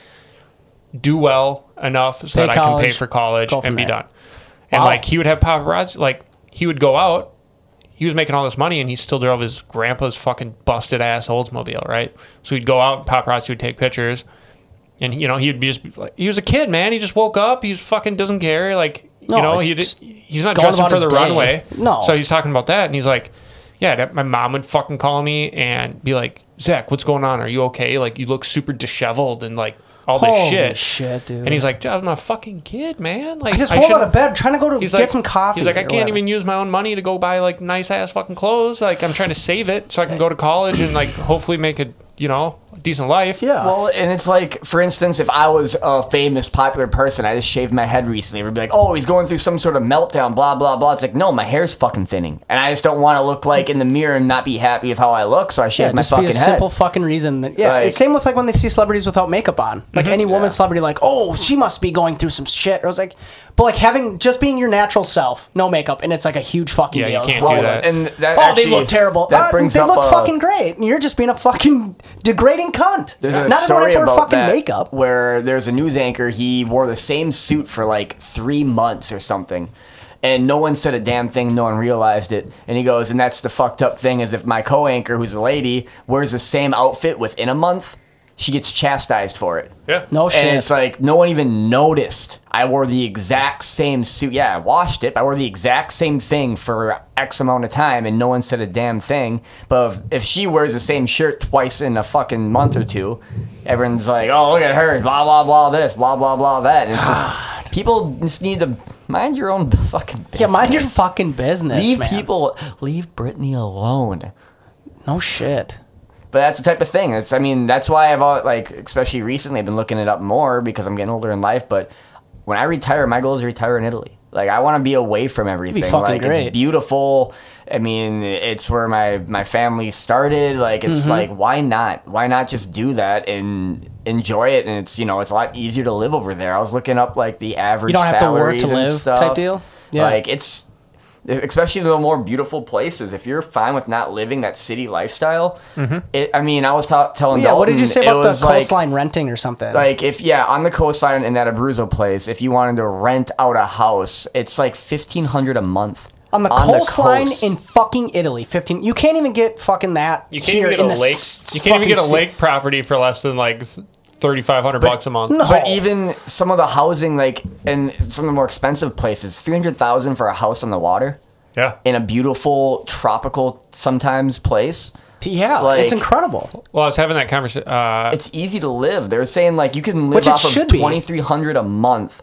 do well enough so Pay that I can pay college, for college go and from be there. done. And Wow. like, he would have paparazzi, like, he would go out, he was making all this money and he still drove his grandpa's fucking busted ass Oldsmobile, right? So he'd go out and paparazzi would take pictures. And, you know, he'd be just like, he was a kid, man. He just woke up. He's fucking doesn't care. Like, you No, know, he's he just he's not going dressing about for his the day. runway. No. So he's talking about that. And he's like, yeah, that, my mom would fucking call me and be like, Zach, what's going on? Are you okay? Like, you look super disheveled and like all this Holy shit. shit, dude. And he's like, I'm a fucking kid, man. Like, I just I rolled out shouldn't- of bed trying to go to He's get like, some coffee. He's like, I or can't whatever. even use my own money to go buy like nice ass fucking clothes. Like, I'm trying to save it so I can go to college and like hopefully make a, you know, decent life. Yeah. Well, and it's like, for instance, if I was a famous, popular person, I just shaved my head recently, we'd be like, oh, he's going through some sort of meltdown, blah, blah, blah. It's like, no, my hair's fucking thinning. And I just don't want to look like in the mirror and not be happy with how I look, so I shave yeah, my just fucking be a head. simple fucking reason. That, yeah, Like- it's same with like when they see celebrities without makeup on. Like any woman Yeah. celebrity, like, oh, she must be going through some shit. I was like, but like having just being your natural self, no makeup, and it's like a huge fucking Yeah, you deal. can't Well, do that. And that Oh, actually, they look terrible. That Uh, brings they up look a- fucking great. And you're just being a fucking degrading cunt. There's a Not everyone story has to wear about fucking that makeup. where there's a news anchor. He wore the same suit for like three months or something, and no one said a damn thing. No one realized it. And he goes, and that's the fucked up thing is if my co-anchor, who's a lady, wears the same outfit within a month, she gets chastised for it. Yeah. No shit. And it's like no one even noticed. I wore the exact same suit. Yeah, I washed it. But I wore the exact same thing for X amount of time, and no one said a damn thing. But if, if she wears the same shirt twice in a fucking month or two, everyone's like, "Oh, look at her! Blah blah blah. This, blah blah blah that." And it's just people just need to mind your own fucking business. Yeah, mind your fucking business, Leave man. people. Leave Brittany alone. No shit. But that's the type of thing. It's, I mean, that's why I've, al- like, especially recently, I've been looking it up more because I'm getting older in life. But when I retire, my goal is to retire in Italy. Like, I want to be away from everything. fucking Like, great. it's beautiful. I mean, it's where my, my family started. Like, it's Mm-hmm. like, why not? Why not just do that and enjoy it? And it's, you know, it's a lot easier to live over there. I was looking up, like, the average You don't have to work salaries to and live stuff. type deal? Yeah. Like, it's... Especially the more beautiful places. If you're fine with not living that city lifestyle, it, I mean, I was ta- telling Yeah, what did you Dalton, say it about the was like- coastline renting or something? Like, if, yeah, on the coastline in that Abruzzo place, if you wanted to rent out a house, it's like fifteen hundred dollars a month. on the coastline coast. in fucking Italy, fifteen. You can't even get fucking that. You can't here even get in a the lake. s- You can't even fucking get a ci- lake property for less than like thirty-five hundred bucks a month. No. But even some of the housing, like, in some of the more expensive places, three hundred thousand dollars for a house on the water Yeah. in a beautiful, tropical, sometimes place. Yeah, Like- it's incredible. Well, I was having that conversation. Uh, It's easy to live. They're saying, like, you can live Which it off of should be. twenty-three hundred dollars a month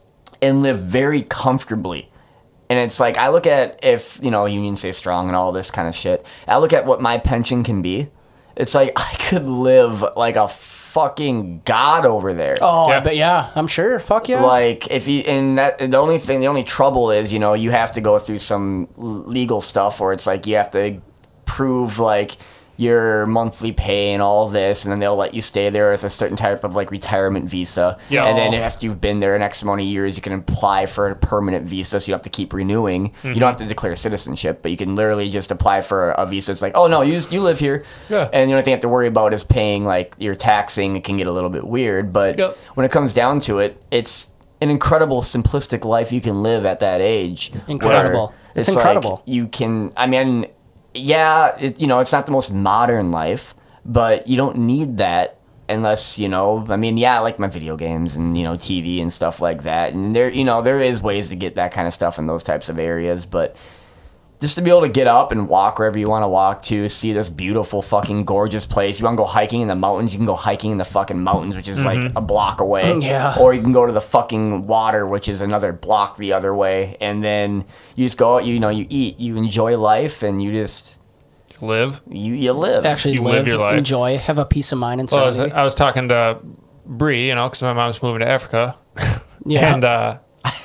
and live very comfortably. And it's like, I look at if, you know, unions stay strong and all this kind of shit. I look at what my pension can be. It's like, I could live like a fucking god over there. Oh, Yeah. I bet. Yeah, I'm sure. Fuck yeah. Like, if you, and that, the only thing, the only trouble is, you know, you have to go through some l- legal stuff where it's like, you have to prove, like, your monthly pay and all this, and then they'll let you stay there with a certain type of, like, retirement visa. Yeah. And then after you've been there an X amount of years, you can apply for a permanent visa, so you have to keep renewing. You don't have to declare citizenship, but you can literally just apply for a visa. It's like, oh, no, you just, you live here. Yeah. And the only thing you have to worry about is paying, like, your taxing. It can get a little bit weird, but Yep. when it comes down to it, it's an incredible simplistic life you can live at that age. Incredible. where It's like incredible. you can, I mean, yeah, it, you know, it's not the most modern life, but you don't need that unless, you know, I mean, yeah, I like my video games and, you know, T V and stuff like that. And there, you know, there is ways to get that kind of stuff in those types of areas, but just to be able to get up and walk wherever you want to walk to, see this beautiful fucking gorgeous place. You want to go hiking in the mountains, you can go hiking in the fucking mountains, which is like a block away. Yeah. Or you can go to the fucking water, which is another block the other way. And then you just go out, you know, you eat, you enjoy life, and you just, live. you, you live. Actually, You live, live your life. enjoy, have a peace of mind and Well, I was, serenity. I was talking to Bree, you know, because my mom's moving to Africa, Yeah. and uh,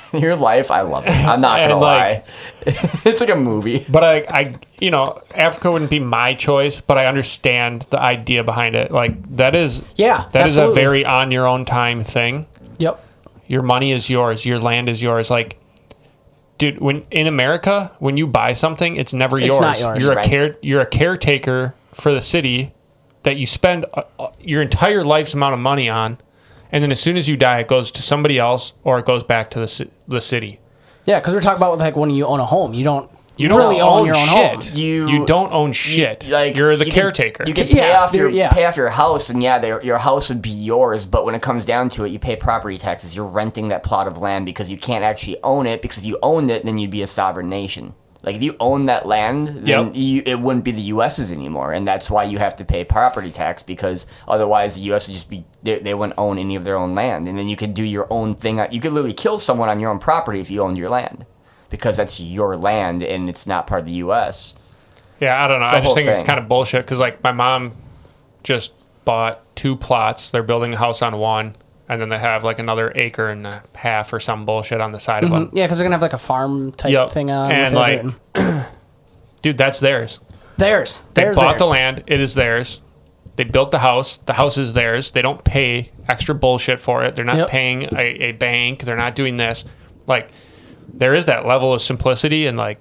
Your life, I love it. I'm not gonna And, lie. like- It's like a movie. But I, I, you know, Africa wouldn't be my choice, but I understand the idea behind it. Like that is, Yeah, that is a absolutely. very on your own time thing. Yep. Your money is yours. Your land is yours. Like, dude, when in America, when you buy something, it's never It's yours. not yours. You're a Right. care, you're a caretaker for the city that you spend uh, uh, your entire life's amount of money on, and then as soon as you die, it goes to somebody else or it goes back to the ci- the city. Yeah, because we're talking about like when you own a home, you don't You don't really own, own your own shit. home. You- You don't own shit. Like you're the you can- caretaker. You can pay Yeah, off your you're- yeah. pay off your house, and yeah, they- your house would be yours. But when it comes down to it, you pay property taxes. You're renting that plot of land because you can't actually own it. Because if you owned it, then you'd be a sovereign nation. Like if you own that land, then Yep. you, it wouldn't be the U S's anymore, and that's why you have to pay property tax because otherwise the U S would just be they, they wouldn't own any of their own land, and then you could do your own thing. You could literally kill someone on your own property if you owned your land, because that's your land and it's not part of the U S. Yeah, I don't know. It's I a just whole think it's thing. kind of bullshit because, like, my mom just bought two plots. They're building a house on one, and then they have like another acre and a half or some bullshit on the side of them. Yeah, because they're gonna have like a farm type Yep. thing on. And, with like, it and- Dude, that's theirs. theirs. They Theirs. bought theirs. the land. It is theirs. They built the house. The house is theirs. They don't pay extra bullshit for it. They're not Yep. paying a, a bank. They're not doing this. Like, there is that level of simplicity and like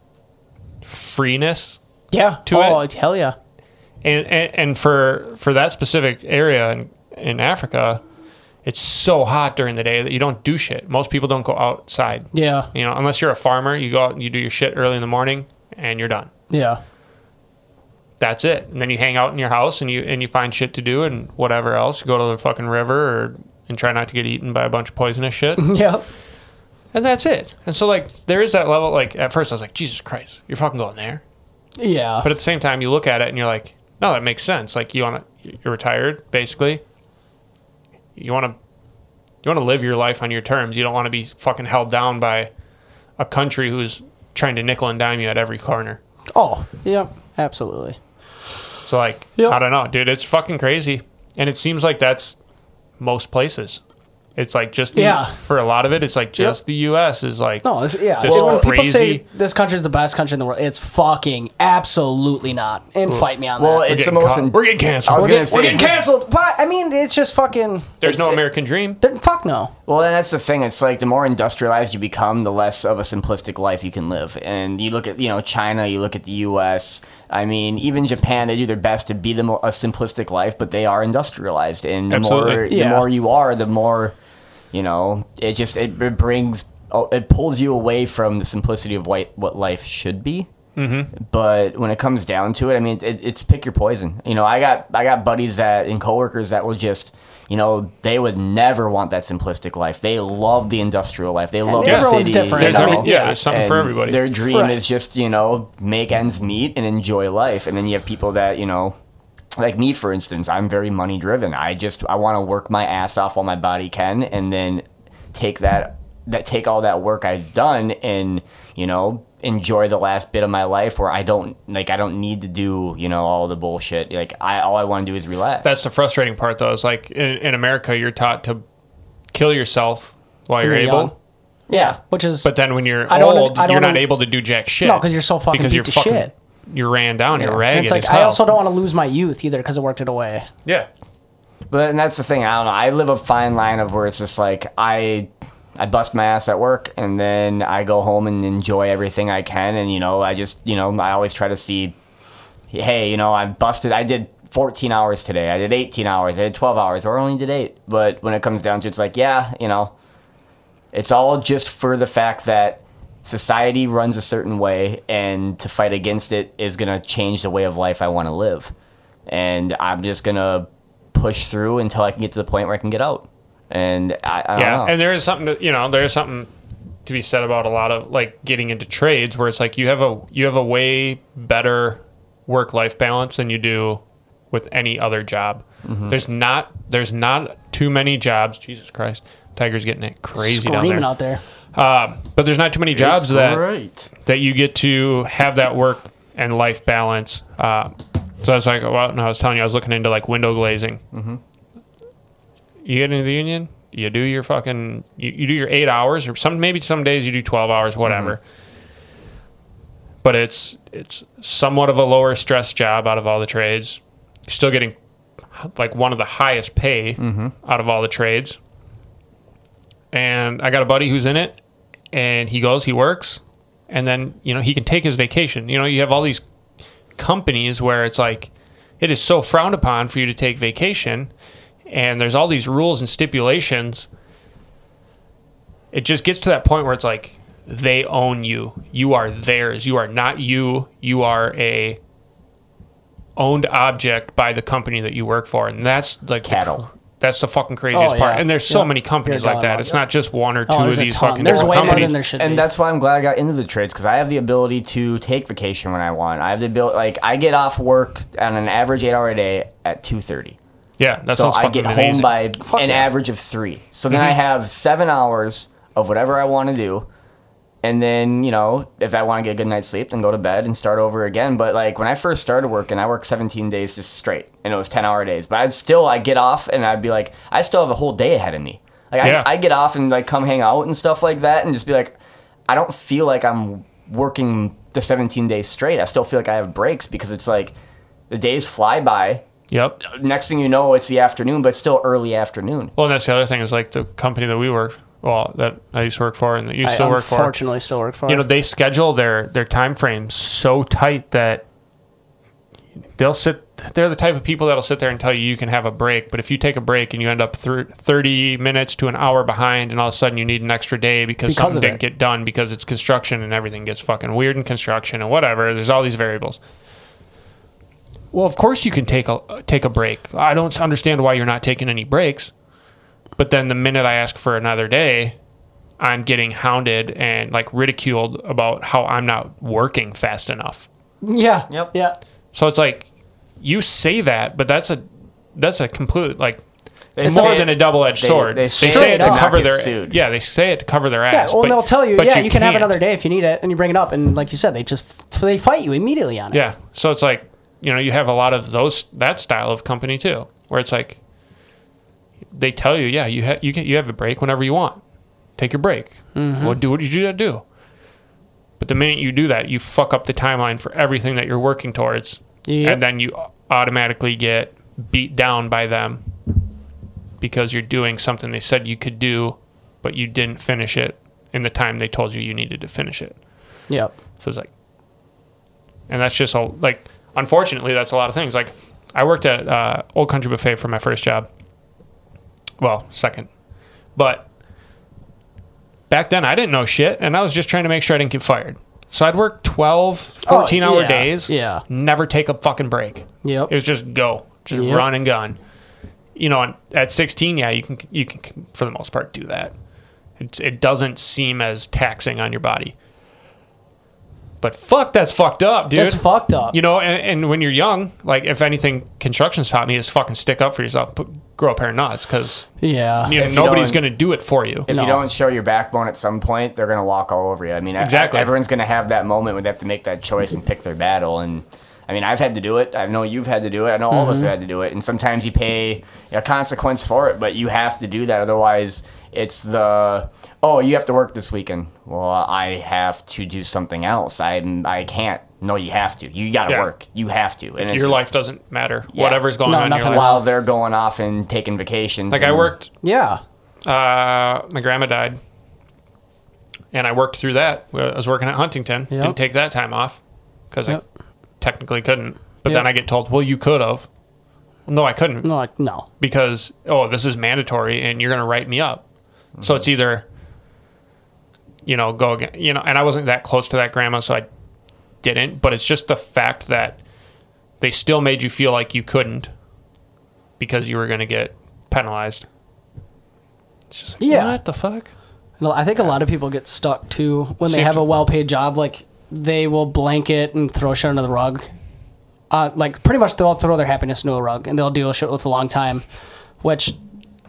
freeness. Yeah. to oh, it. hell yeah. And, and and for for that specific area in, in Africa, it's so hot during the day that you don't do shit. Most people don't go outside. Yeah. You know, unless you're a farmer, you go out and you do your shit early in the morning and you're done. Yeah. That's it. And then you hang out in your house and you and you find shit to do and whatever else. You go to the fucking river or and try not to get eaten by a bunch of poisonous shit. Yep. And that's it. And so like there is that level. Like at first I was like, Jesus Christ, you're fucking going there. Yeah. But at the same time, you look at it and you're like, no, that makes sense. Like you want to, you're retired basically. You want to, you want to live your life on your terms. You don't want to be fucking held down by a country who's trying to nickel and dime you at every corner. oh, yep. Absolutely. So like, Yep. I don't know, dude. It's fucking crazy, and it seems like that's most places. It's like just the, Yeah. for a lot of it, it's like just the U S is like No, it's, yeah. This when people say crazy- this country's the best country in the world, it's fucking absolutely not. And fight me on Well, that. we're it's the getting, most. ca- in- we're getting canceled. I was we're, gonna getting, say we're getting canceled. But I mean, it's just fucking. There's no it's- American dream. there- Fuck no. Well, and that's the thing. It's like the more industrialized you become, the less of a simplistic life you can live. And you look at, you know, China, you look at the U S. I mean, even Japan, they do their best to be the mo- a simplistic life, but they are industrialized. And the Absolutely. more Yeah. the more you are, the more, you know, it just it, it brings oh, it pulls you away from the simplicity of what what life should be. Mm-hmm. But when it comes down to it, I mean, it, it's pick your poison. You know, I got I got buddies that and coworkers that will just, you know, they would never want that simplistic life. They love the industrial life. They love the everyone's city. different, There's you every- know? yeah, there's something for And everybody. Their dream Right. is just, you know, make ends meet and enjoy life. And then you have people that, you know, like me, for instance, I'm very money driven. I just I want to work my ass off while my body can, and then take that that take all that work I've done and, you know, enjoy the last bit of my life where I don't like I don't need to do, you know, all the bullshit. Like I all I want to do is relax. That's the frustrating part, though. Is like in, in America, you're taught to kill yourself while you're When you're able. young. Yeah, which is. But then when you're I don't- old, I don't you're not wanna- able to do jack shit. No, 'cause you're so fucking because beat you're to fucking, shit. You're ran down. You're and ragged. it's like as I hell. also don't want to lose my youth either because I worked it away. Yeah. But and that's the thing. I don't know. I live a fine line of where it's just like I, I bust my ass at work, and then I go home and enjoy everything I can. And you know, I just you know, I always try to see, hey, you know, I busted. I did fourteen hours today. I did eighteen hours. I did twelve hours, or I only did eight. But when it comes down to it, it's like, yeah, you know, it's all just for the fact that society runs a certain way, and to fight against it is gonna change the way of life I want to live. And I'm just gonna push through until I can get to the point where I can get out. And I, I don't Yeah, know. and there is something to, you know, there is something to be said about a lot of like getting into trades where it's like you have a you have a way better work life balance than you do with any other job. Mm-hmm. There's not there's not too many jobs. Jesus Christ, Tiger's getting it crazy down Screaming there. out there. Uh, but there's not too many jobs It's that right. that you get to have that work and life balance. Uh, so I was like, well, no, I was telling you, I was looking into like window glazing. Mm-hmm. You get into the union? You do your fucking, you, you do your eight hours, or some maybe some days you do twelve hours, whatever. Mm-hmm. But it's it's somewhat of a lower stress job out of all the trades. You're still getting like one of the highest pay mm-hmm. out of all the trades. And I got a buddy who's in it, and he goes, he works, and then, you know, he can take his vacation. You know, you have all these companies where it's like, it is so frowned upon for you to take vacation, and there's all these rules and stipulations. It just gets to that point where it's like, they own you. You are theirs. You are not you. You are a owned object by the company that you work for, and that's like cattle. The, that's the fucking craziest Oh, part. yeah. And there's so Yep. many companies You're like that. done. It's not just one or two Oh, of there's a these ton. fucking There's different way more companies. than there should be. And that's why I'm glad I got into the trades, because I have the ability to take vacation when I want. I have the ability, like I get off work on an average eight hour a day at two thirty. Yeah, that So sounds I fucking get amazing. home by Fuck an yeah. average of three. So then I have seven hours of whatever I want to do. And then, you know, if I want to get a good night's sleep, then go to bed and start over again. But like when I first started working, I worked seventeen days just straight, and it was ten hour days. But I'd still, I'd get off and I'd be like, I still have a whole day ahead of me. Like Yeah. I, I'd get off and like come hang out and stuff like that, and just be like, I don't feel like I'm working the seventeen days straight. I still feel like I have breaks, because it's like the days fly by. Yep. Next thing you know, it's the afternoon, but it's still early afternoon. Well, and that's the other thing is like the company that we work, well, that I used to work for and that you I still work for. unfortunately still work for. You know, they schedule their their time frames so tight that they'll sit. They're the type of people that'll sit there and tell you you can have a break, but if you take a break and you end up thir- thirty minutes to an hour behind, and all of a sudden you need an extra day because, Because something of didn't it. get done because it's construction and everything gets fucking weird in construction and whatever. There's all these variables. Well, of course you can take a take a break. I don't understand why you're not taking any breaks. But then the minute I ask for another day, I'm getting hounded and like ridiculed about how I'm not working fast enough. yeah, Yep. yeah. So it's like, you say that, but that's a that's a complete like They it's say more it- than a double-edged they- sword. they They, say say it it to to not cover get their sued. yeah. They say it to cover their Yeah, ass. well, but, they'll tell you, but yeah, you, can have can't. another day if you need it, and you bring it up, and like you said, they just they fight you immediately on it. Yeah. So it's like, you know, you have a lot of those that style of company too, where it's like they tell you, yeah, you ha- you can, you have a break whenever you want. Take your break. Mm-hmm. Well, do what you gotta do. But the minute you do that, you fuck up the timeline for everything that you're working towards, Yep. and then you automatically get beat down by them because you're doing something they said you could do, but you didn't finish it in the time they told you you needed to finish it. Yep. So it's like, and that's just all like, unfortunately, that's a lot of things. Like, I worked at uh, Old Country Buffet for my first job. Well, second. But back then, I didn't know shit, and I was just trying to make sure I didn't get fired. So I'd work twelve, fourteen hour yeah, days, yeah. never take a fucking break. Yep. It was just go, just Yep. run and gun. You know, and at sixteen, yeah, you can, you can, for the most part, do that. It's, it doesn't seem as taxing on your body. But fuck, that's fucked up, dude. That's fucked up. You know, and, and when you're young, like, if anything construction's taught me is fucking stick up for yourself, put, grow a pair of nuts, because yeah. you know, If you nobody's don't- going to do it for you. If No. you don't show your backbone at some point, they're gonna walk all over you. I mean, Exactly. exactly. Everyone's gonna have that moment where they have to make that choice and pick their battle. And I mean, I've had to do it. I know you've had to do it. I know all of us have had to do it. And sometimes you pay a consequence for it, but you have to do that. Otherwise, it's the oh, you have to work this weekend. Well, I have to do something else. I'm I can't. No, you have to. You got to Yeah. work. You have to. And it's Your just- life doesn't matter. Yeah. Whatever's going No, on in your nothing life. while they're going off and taking vacations. Like, I and- worked, Yeah. uh, my grandma died, and I worked through that. I was working at Huntington. Yep. Didn't take that time off because Yep. I technically couldn't. But Yep. then I get told, well, you could have. No, I couldn't. No, like no. Because, oh, this is mandatory and you're going to write me up. Mm-hmm. So it's either, you know, go again, you know, and I wasn't that close to that grandma, so I didn't. But it's just the fact that they still made you feel like you couldn't because you were going to get penalized. It's just like, Yeah. what the fuck? No, I think a lot of people get stuck too when they Shift. have a well-paid job. Like they will blanket and throw shit under the rug. Uh, like pretty much they'll throw their happiness into a rug and they'll deal with shit with a long time, which,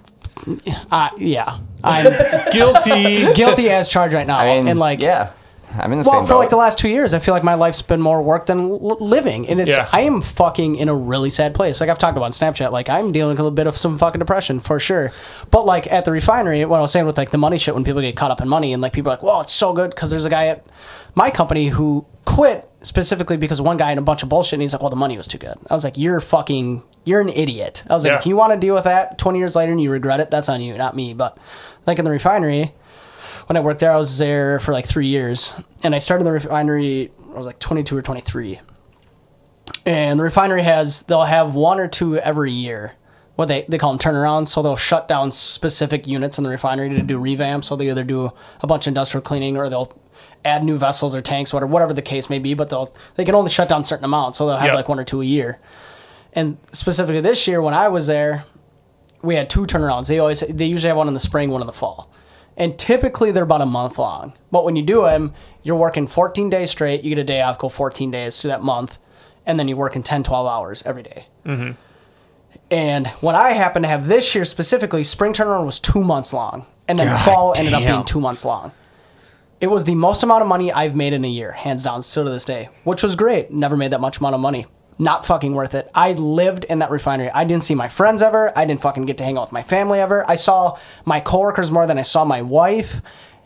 uh, yeah, I'm Guilty. guilty as charged right now. I mean, and like, yeah. I'm in the Well, same for boat. like the last two years, I feel like my life's been more work than l- living, and it's Yeah. I am fucking in a really sad place. Like I've talked about on Snapchat, like I'm dealing with a little bit of some fucking depression for sure. But like at the refinery, what I was saying with like the money shit, when people get caught up in money, and like people are like, "Well, it's so good," because there's a guy at my company who quit specifically because one guy had a bunch of bullshit, and he's like, "Well, the money was too good." I was like, "You're fucking, you're an idiot." I was like, Yeah. "If you want to deal with that twenty years later and you regret it, that's on you, not me." But like in the refinery. When I worked there, I was there for like three years. And I started in the refinery, I was like twenty-two or twenty-three. And the refinery has, they'll have one or two every year. What they, they call them turnarounds. So they'll shut down specific units in the refinery to do revamps. So they either do a bunch of industrial cleaning or they'll add new vessels or tanks, whatever, whatever the case may be. But they'll they can only shut down certain amounts. So they'll have Yep. like one or two a year. And specifically this year, when I was there, we had two turnarounds. They always they usually have one in the spring, one in the fall. And typically they're about a month long. But when you do them, you're working fourteen days straight. You get a day off, go fourteen days through that month. And then you're working ten, twelve hours every day. Mm-hmm. And what I happened to have this year specifically, spring turnaround was two months long. And then God fall ended up damn. being two months long. It was the most amount of money I've made in a year, hands down, still to this day. Which was great. Never made that much amount of money. Not fucking worth it. I lived in that refinery. I didn't see my friends ever. I didn't fucking get to hang out with my family ever. I saw my coworkers more than I saw my wife.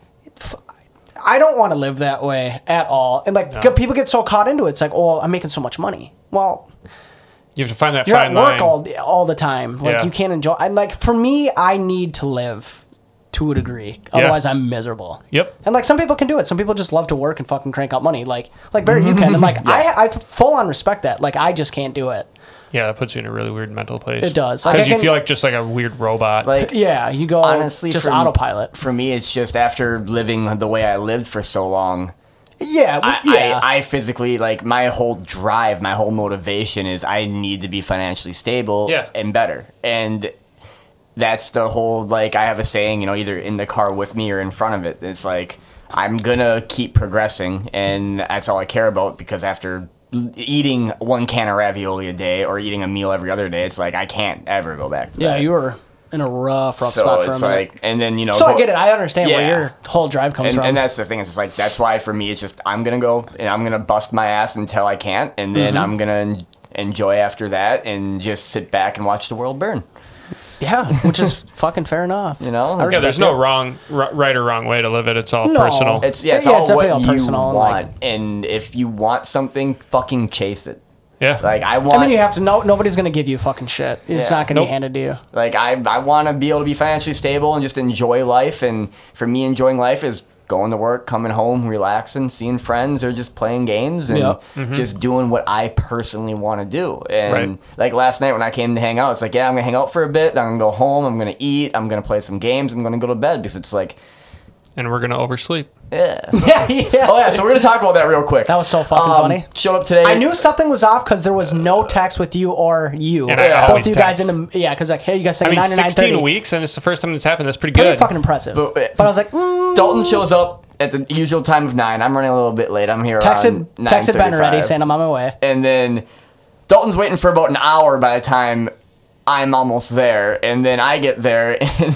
I don't want to live that way at all. And like No. people get so caught into it. It's like, oh, I'm making so much money. Well, You have to find that you're fine at work line. all all the time. Like Yeah. you can't enjoy. I like for me, I need to live to a degree. Otherwise, I'm miserable. Yep. And like some people can do it. Some people just love to work and fucking crank out money. Like like Barry, you can. And like I I full on respect that. Like I just can't do it. Yeah, that puts you in a really weird mental place. It does. Like, Because I you can- feel like just like a weird robot. like, Yeah, you go honestly, just for- autopilot. For me, it's just after living the way I lived for so long, Yeah, I, yeah. I, I physically, like, my whole drive, my whole motivation is I need to be financially stable Yeah. and better. And that's the whole, like, I have a saying, you know, either in the car with me or in front of it. It's like, I'm going to keep progressing, and that's all I care about, because after l- eating one can of ravioli a day or eating a meal every other day, it's like I can't ever go back to yeah, that. you were in a rough, rough so spot for a it's minute. like, and then, you know. so I go- get it. I understand where Yeah. your whole drive comes and, from. and that's the thing. It's just like that's why for me it's just I'm gonna go and I'm gonna bust my ass until I can't, and then Mm-hmm. I'm gonna en- enjoy after that and just sit back and watch the world burn. yeah, which is fucking fair enough. You know? I Yeah, yeah, there's respect no it. wrong, r- right or wrong way to live it. It's all No. personal. It's yeah, it's Yeah, all it's what definitely all you personal, and, want, like- and if you want something, fucking chase it. yeah. Like I want. I mean, you have to know. Nobody's gonna give you fucking shit. It's Yeah. not gonna Nope. be handed to you. Like I, I want to be able to be financially stable and just enjoy life. And for me, enjoying life is going to work, coming home, relaxing, seeing friends, or just playing games and Yep. just doing what I personally want to do. And Right. like last night when I came to hang out, it's like, yeah, I'm gonna hang out for a bit. Then I'm gonna go home. I'm gonna eat. I'm gonna play some games. I'm gonna go to bed because it's like, And we're going to oversleep. yeah. Yeah, yeah. Oh yeah. So we're gonna talk about that real quick. That was so fucking Um, funny. Showed up today. I knew something was off because there was no text with you or you. And I Both always you guys text. in the yeah, because like, hey, you guys I say mean, nine to nine sixteen thirty. weeks, and it's the first time it's happened. That's pretty Pretty good. fucking impressive. But- But, I was like, mm, Dalton shows up at the usual time of nine. I'm running a little bit late. I'm here. texted around texted Ben already nine thirty-five. saying I'm on my way. And then Dalton's waiting for about an hour by the time I'm almost there. And then I get there, and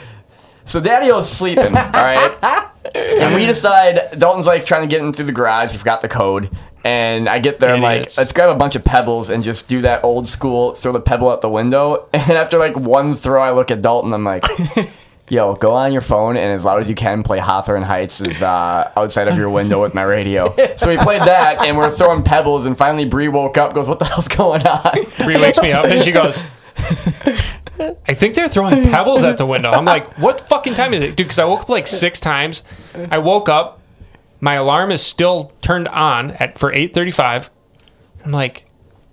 so Daddy-O's sleeping, all right? And we decide, Dalton's like trying to get in through the garage. He forgot the code. And I get there, I'm like, Idiots. let's grab a bunch of pebbles and just do that old school, throw the pebble out the window. And after like one throw, I look at Dalton, I'm like, yo, go on your phone and as loud as you can play Hawthorne Heights is uh, outside of your window with my radio. So we played that and we're throwing pebbles, and finally Bree woke up, goes, what the hell's going on? Bree wakes me up and she goes, I think they're throwing pebbles at the window. I'm like, what fucking time is it? Dude, because I woke up like six times. I woke up. My alarm is still turned on at for eight thirty-five. I'm like,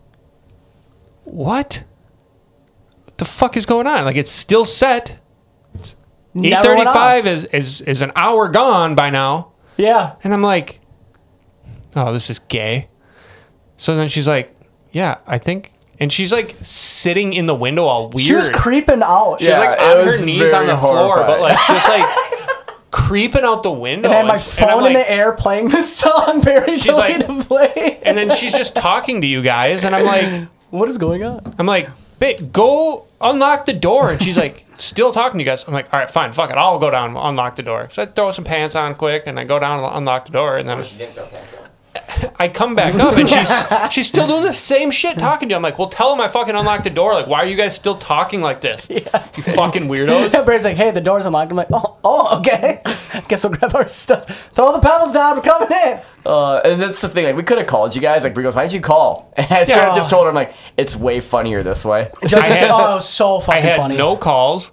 what? What the fuck is going on? Like, it's still set. eight Never went thirty-five is, is, is an hour gone by now. Yeah. And I'm like, oh, this is gay. So then she's like, yeah, I think. And she's like sitting in the window all weird. She was creeping out. She's Yeah, like it on was her knees on very the floor, but horrifying. like just like creeping out the window. And I had my And- and I'm phone in like- the air playing the song Barry She's told like- me to play. And then she's just talking to you guys, and I'm like, What is going on? I'm like, babe, go unlock the door. And she's like, still talking to you guys. I'm like, all right, fine, fuck it. I'll go down and unlock the door. So I throw some pants on quick, and I go down and unlock the door. And then She didn't throw pants on. I come back up, and she's she's still doing the same shit talking to you. I'm like, well, tell him I fucking unlocked the door. Like, why are you guys still talking like this? You fucking weirdos. Barry's like, hey, the door's unlocked. I'm like, oh, oh, okay. Guess we'll grab our stuff. Throw the pebbles down. We're coming in. Uh, and that's the thing. Like, we could have called you guys. Like, Brie goes, "Why did you call?" And I straight up just told her, "I'm like, it's way funnier this way." Just I had- oh, it was so fucking I had funny. no calls.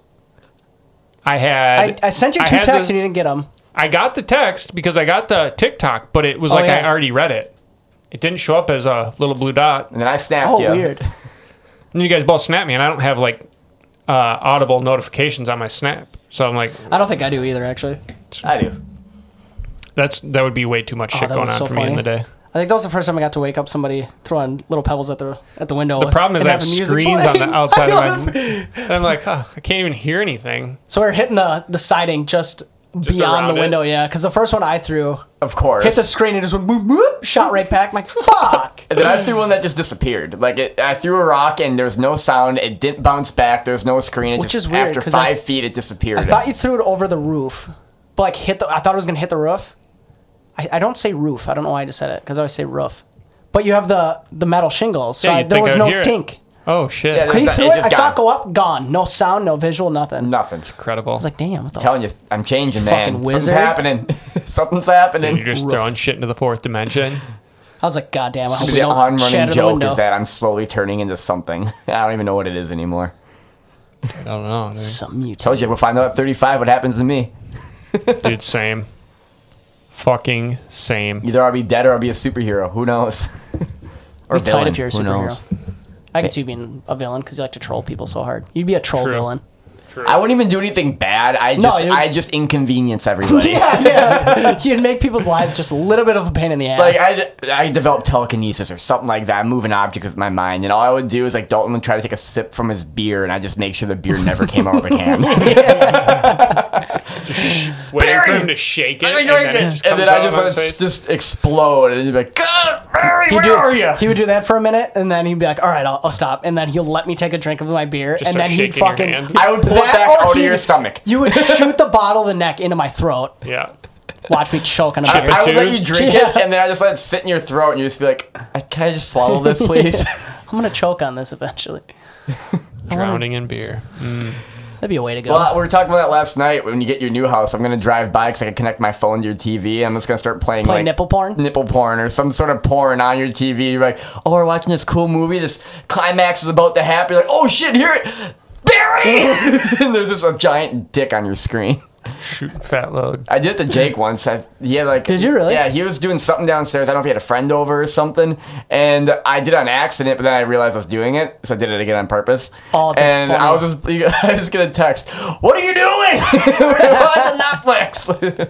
I had. I, I sent you I two had texts the- and you didn't get them. I got the text because I got the TikTok, but it was Oh, like yeah. I already read it. It didn't show up as a little blue dot. And then I snapped Oh, you. weird. And you guys both snapped me, and I don't have like uh, audible notifications on my Snap. So I'm like, I don't think I do either, actually. I do. that's that would be way too much Oh, shit that going was on so for me in funny. the day. I think that was the first time I got to wake up somebody throwing little pebbles at the at the window. The problem is and I have having music screens on playing. the outside I of know. my. And I'm like, oh, I can't even hear anything. So we're hitting the, the siding just, beyond around the it? window, yeah. Because the first one I threw Of course. hit the screen and just went whoop, whoop, shot right back. I'm like, fuck. And then I threw one that just disappeared. Like, it, I threw a rock and there's no sound. It didn't bounce back. There's no screen. It Which just, is weird, after 'cause I five th- feet, it disappeared. I thought you threw it over the roof, but like hit the. I thought it was gonna hit the roof. I, I don't say roof. I don't know why I just said it because I always say roof. But you have the the metal shingles, so Yeah, I, you'd there think was I would no hear it. tink. Oh shit! Yeah, He It's not- threw it's it. I just saw it gone. go up, gone. No sound, no visual, nothing. Nothing. Incredible. I was like, damn, what the I'm telling you, I'm changing, Fucking man. wizard. Something's happening. Something's happening. You're just Roof. throwing shit into the fourth dimension. I was like, God damn, I hope we The don't on-running shatter the joke window. is that I'm slowly turning into something. I don't even know what it is anymore. I don't know, dude. Some mutant. Told you, we'll find out at thirty-five what happens to me. Dude, same. Fucking same. Either I'll be dead or I'll be a superhero. Who knows? Or Be tight villain. if you're a Who superhero. knows? I could see you being a villain because you like to troll people so hard. You'd be a troll True. villain. True. I wouldn't even do anything bad. I just, you- I just inconvenience everybody. Yeah, yeah. You'd make people's lives just a little bit of a pain in the ass. Like I, I developed telekinesis or something like that. Moving objects with my mind, and all I would do is like Dalton would try to take a sip from his beer, and I just make sure the beer never came out of the can. Waiting for him to shake it, and then it just and comes then I out just on let his it face. just explode, and he'd be like, "God, Barry, He'd where do, are you?" He would do that for a minute, and then he'd be like, "All right, I'll, I'll stop." And then he'll let me take a drink of my beer, Just and start then he'd shaking your fucking. hand. I would pull it That back or out of he'd- your stomach. You would shoot the bottle of the neck into my throat. Yeah. Watch me choke on a I, beer. I would let tooth? you drink Yeah. it, and then I just let it sit in your throat, and you just be like, "Can I just swallow this, please?" I'm gonna choke on this eventually. Drowning in beer. That'd be a way to go. Well, we were talking about that last night. When you get your new house, I'm gonna drive by because I can connect my phone to your T V. I'm just gonna start playing Play like nipple porn. nipple porn or some sort of porn on your T V. You're like, "Oh, we're watching this cool movie. This climax is about to happen." You're like, "Oh shit, hear it, Barry!" And there's just a giant dick on your screen. Shooting fat load. I did it to Jake once. I, he had like, Did you really? Yeah, he was doing something downstairs. I don't know if he had a friend over or something, and I did it on accident. But then I realized I was doing it, so I did it again on purpose. Oh, that's and funny. I was just, I was just gonna text, "What are you doing?" We're watching Netflix.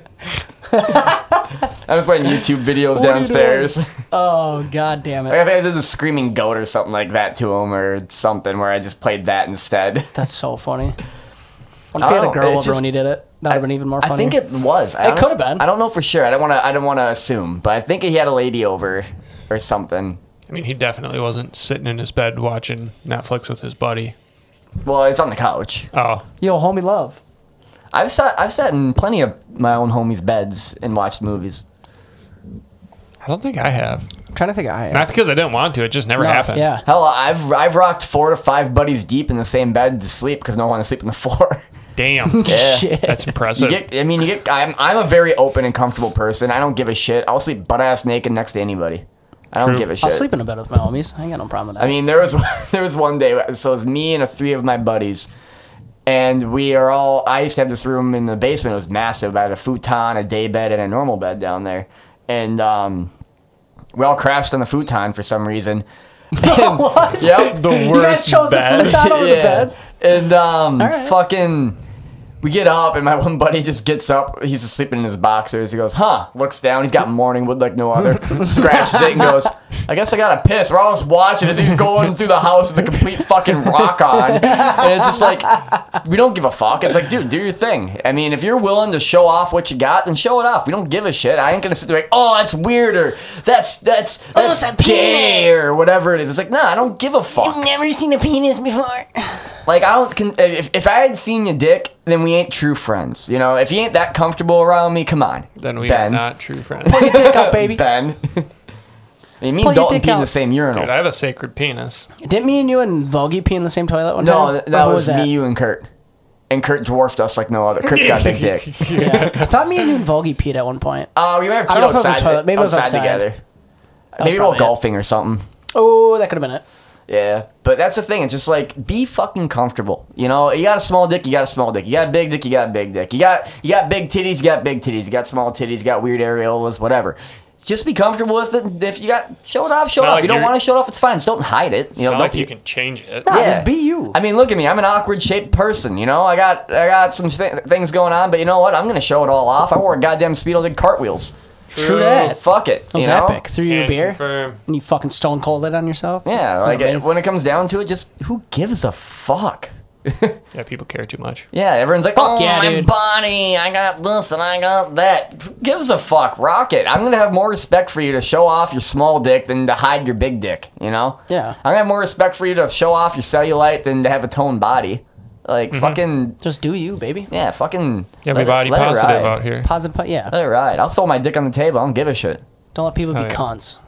I was playing YouTube videos are you downstairs. Oh god damn Like, it. I think I did the Screaming Goat or something like that to him, or something where I just played that instead. That's so funny. What I if you had don't a know, girl it's over just- when you did it? That'd have been even more funny. I think it was. I It honest- could've been. I don't know for sure. I don't want to. I don't want to assume, but I think he had a lady over or something. I mean, he definitely wasn't sitting in his bed watching Netflix with his buddy. Well, it's on the couch. Oh, Yo, homie love. I've sat. I've sat in plenty of my own homies' beds and watched movies. I don't think I have. I'm trying to think. I Not because I didn't want to. It just never no, happened. Yeah. Hell, I've I've rocked four to five buddies deep in the same bed to sleep because no one wanted to sleep on the floor. Damn. Yeah. Shit. That's You impressive. get. I mean, you get. I'm. I'm a very open and comfortable person. I don't give a shit. I'll sleep butt ass naked next to anybody. I don't True. give a shit. I'll sleep in a bed with my homies. I ain't got no problem with that. I mean, there was there was one day, so it was me and a three of my buddies, and we are all. I used to have this room in the basement. It was massive. I had a futon, a day bed, and a normal bed down there, and um, we all crashed on the futon for some reason. what? Yep, The You guys worst chose bed. the futon over the beds. And um, All right. fucking, we get up, and my one buddy just gets up. He's just sleeping in his boxers. He goes, "Huh?" Looks down. He's got morning wood like no other. Scratches it and goes, "I guess I gotta piss." We're all just watching as he's going through the house with a complete fucking rock on, and it's just like, we don't give a fuck. It's like, dude, do your thing. I mean, if you're willing to show off what you got, then show it off. We don't give a shit. I ain't gonna sit there like, "Oh, that's weird," or "That's that's that's it's a gay," penis. or whatever it is. It's like, nah, I don't give a fuck. Never seen a penis before. Like, I don't. Con- if, if I had seen your dick, then we ain't true friends. You know, if you ain't that comfortable around me, come on. Then we Ben. are not true friends. Pull your dick out, baby. Ben. I mean, me Pull and your Dalton dick pee in out. the same urinal. Dude, I have a sacred penis. Didn't me and you and Vogie pee in the same toilet one no, time? that, Or that who was, me, you, and Kurt. And Kurt dwarfed us like no other. Kurt's got a big dick. Yeah. I thought me and you and Vogie peed at one point. Uh, we might have I peed don't know if it was a outside, toilet. Maybe it was outside outside. together. was Maybe we were probably it. golfing or something. Oh, that could have been it. Yeah, but that's the thing. It's just like be fucking comfortable. You know, you got a small dick, you got a small dick. You got a big dick, you got a big dick. You got you got big titties, you got big titties. You got small titties, you got weird areolas, whatever. Just be comfortable with it. If you got show it off, show it Not off. like if you don't you're- want to show it off, it's fine. Just don't hide it. It's You know, not don't like be, you can change it. Nah, Yeah. just be you. I mean, look at me. I'm an awkward shaped person. You know, I got I got some th- things going on, but you know what? I'm gonna show it all off. I wore a goddamn Speedo did cartwheels. True that. Fuck it. That was you know? epic. Threw you a Can beer confirm. and you fucking stone cold it on yourself. Yeah, was like it, amazing. when it comes down to it, just who gives a fuck? Yeah, people care too much. Yeah, everyone's like, Fuck oh, yeah, my dude." body, I got this and I got that. Who gives a fuck? Rock it. I'm gonna have more respect for you to show off your small dick than to hide your big dick, you know? Yeah. I'm gonna have more respect for you to show off your cellulite than to have a toned body. Like, fucking, Just do you, baby. yeah, fucking. Yeah, let be it- body let it positive ride. out here. Positive, po- yeah. Let it ride. I'll throw my dick on the table. I don't give a shit. Don't let people be Oh, yeah. cunts.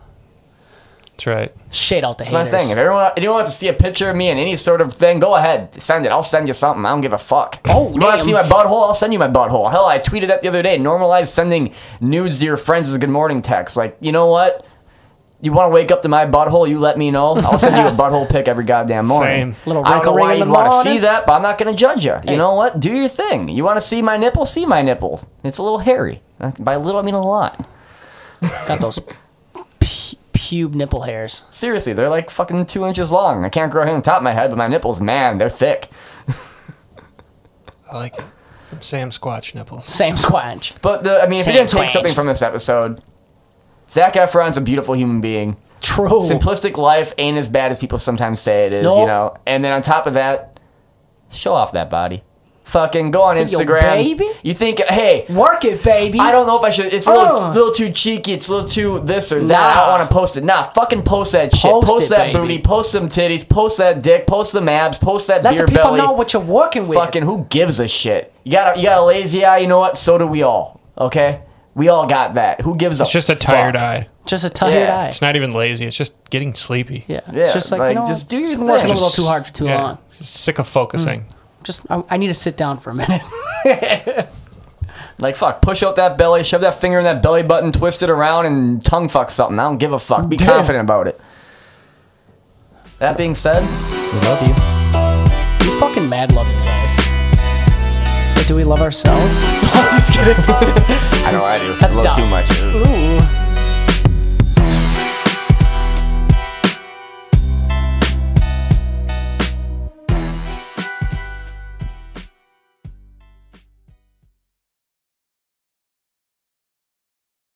That's right. Shade out the That's my haters. thing. If everyone, anyone wants to see a picture of me in any sort of thing, go ahead. Send it. I'll send you something. I don't give a fuck. Oh, you want to damn. see my butthole? I'll send you my butthole. Hell, I tweeted that the other day. Normalize sending nudes to your friends as a good morning text. Like, you know what? You want to wake up to my butthole? You let me know. I'll send you a butthole pic every goddamn morning. Same. Little I don't know wrinkle why ring in you'd the want to see morning. that, but I'm not going to judge you. Hey. You know what? Do your thing. You want to see my nipple? See my nipple. It's a little hairy. By a little, I mean a lot. Got those pu- pube nipple hairs. Seriously, they're like fucking two inches long. I can't grow hair on the top of my head, but my nipples, man, they're thick. I like it. Them Sam Squatch nipples. Same squanch. But the, I mean, if Same you're gonna take twang. something from this episode, Zac Efron's a beautiful human being. True. Simplistic life ain't as bad as people sometimes say it is, Nope. you know. And then on top of that, show off that body. Fucking go on Yo, Instagram. baby. You think, hey, Work it, baby. I don't know if I should. It's a little, Uh. little too cheeky. It's a little too this or that. I Nah. don't want to post it. Nah, fucking post that shit. Post Post, it, that baby. booty. Post some titties. Post that dick. Post some abs. Post that Let beer the people belly. know what you're working with. Fucking who gives a shit? You got a, you got a lazy eye. You know what? So do we all. Okay, we all got that. Who gives a? It's just a tired fuck? eye. Just a tired Yeah. eye. It's not even lazy. It's just getting sleepy. Yeah. Yeah, It's just like, like, you know, just do your I'm working thing. a little too hard for too Yeah. long. Just sick of focusing. Just, I, I need to sit down for a minute. Like fuck, push out that belly, shove that finger in that belly button, twist it around, and tongue fuck something. I don't give a fuck. Be Damn. confident about it. That being said, we love you. We fucking mad love you guys. But do we love ourselves? I'm just kidding. I know I do. That's a little dumb. too much. Ooh.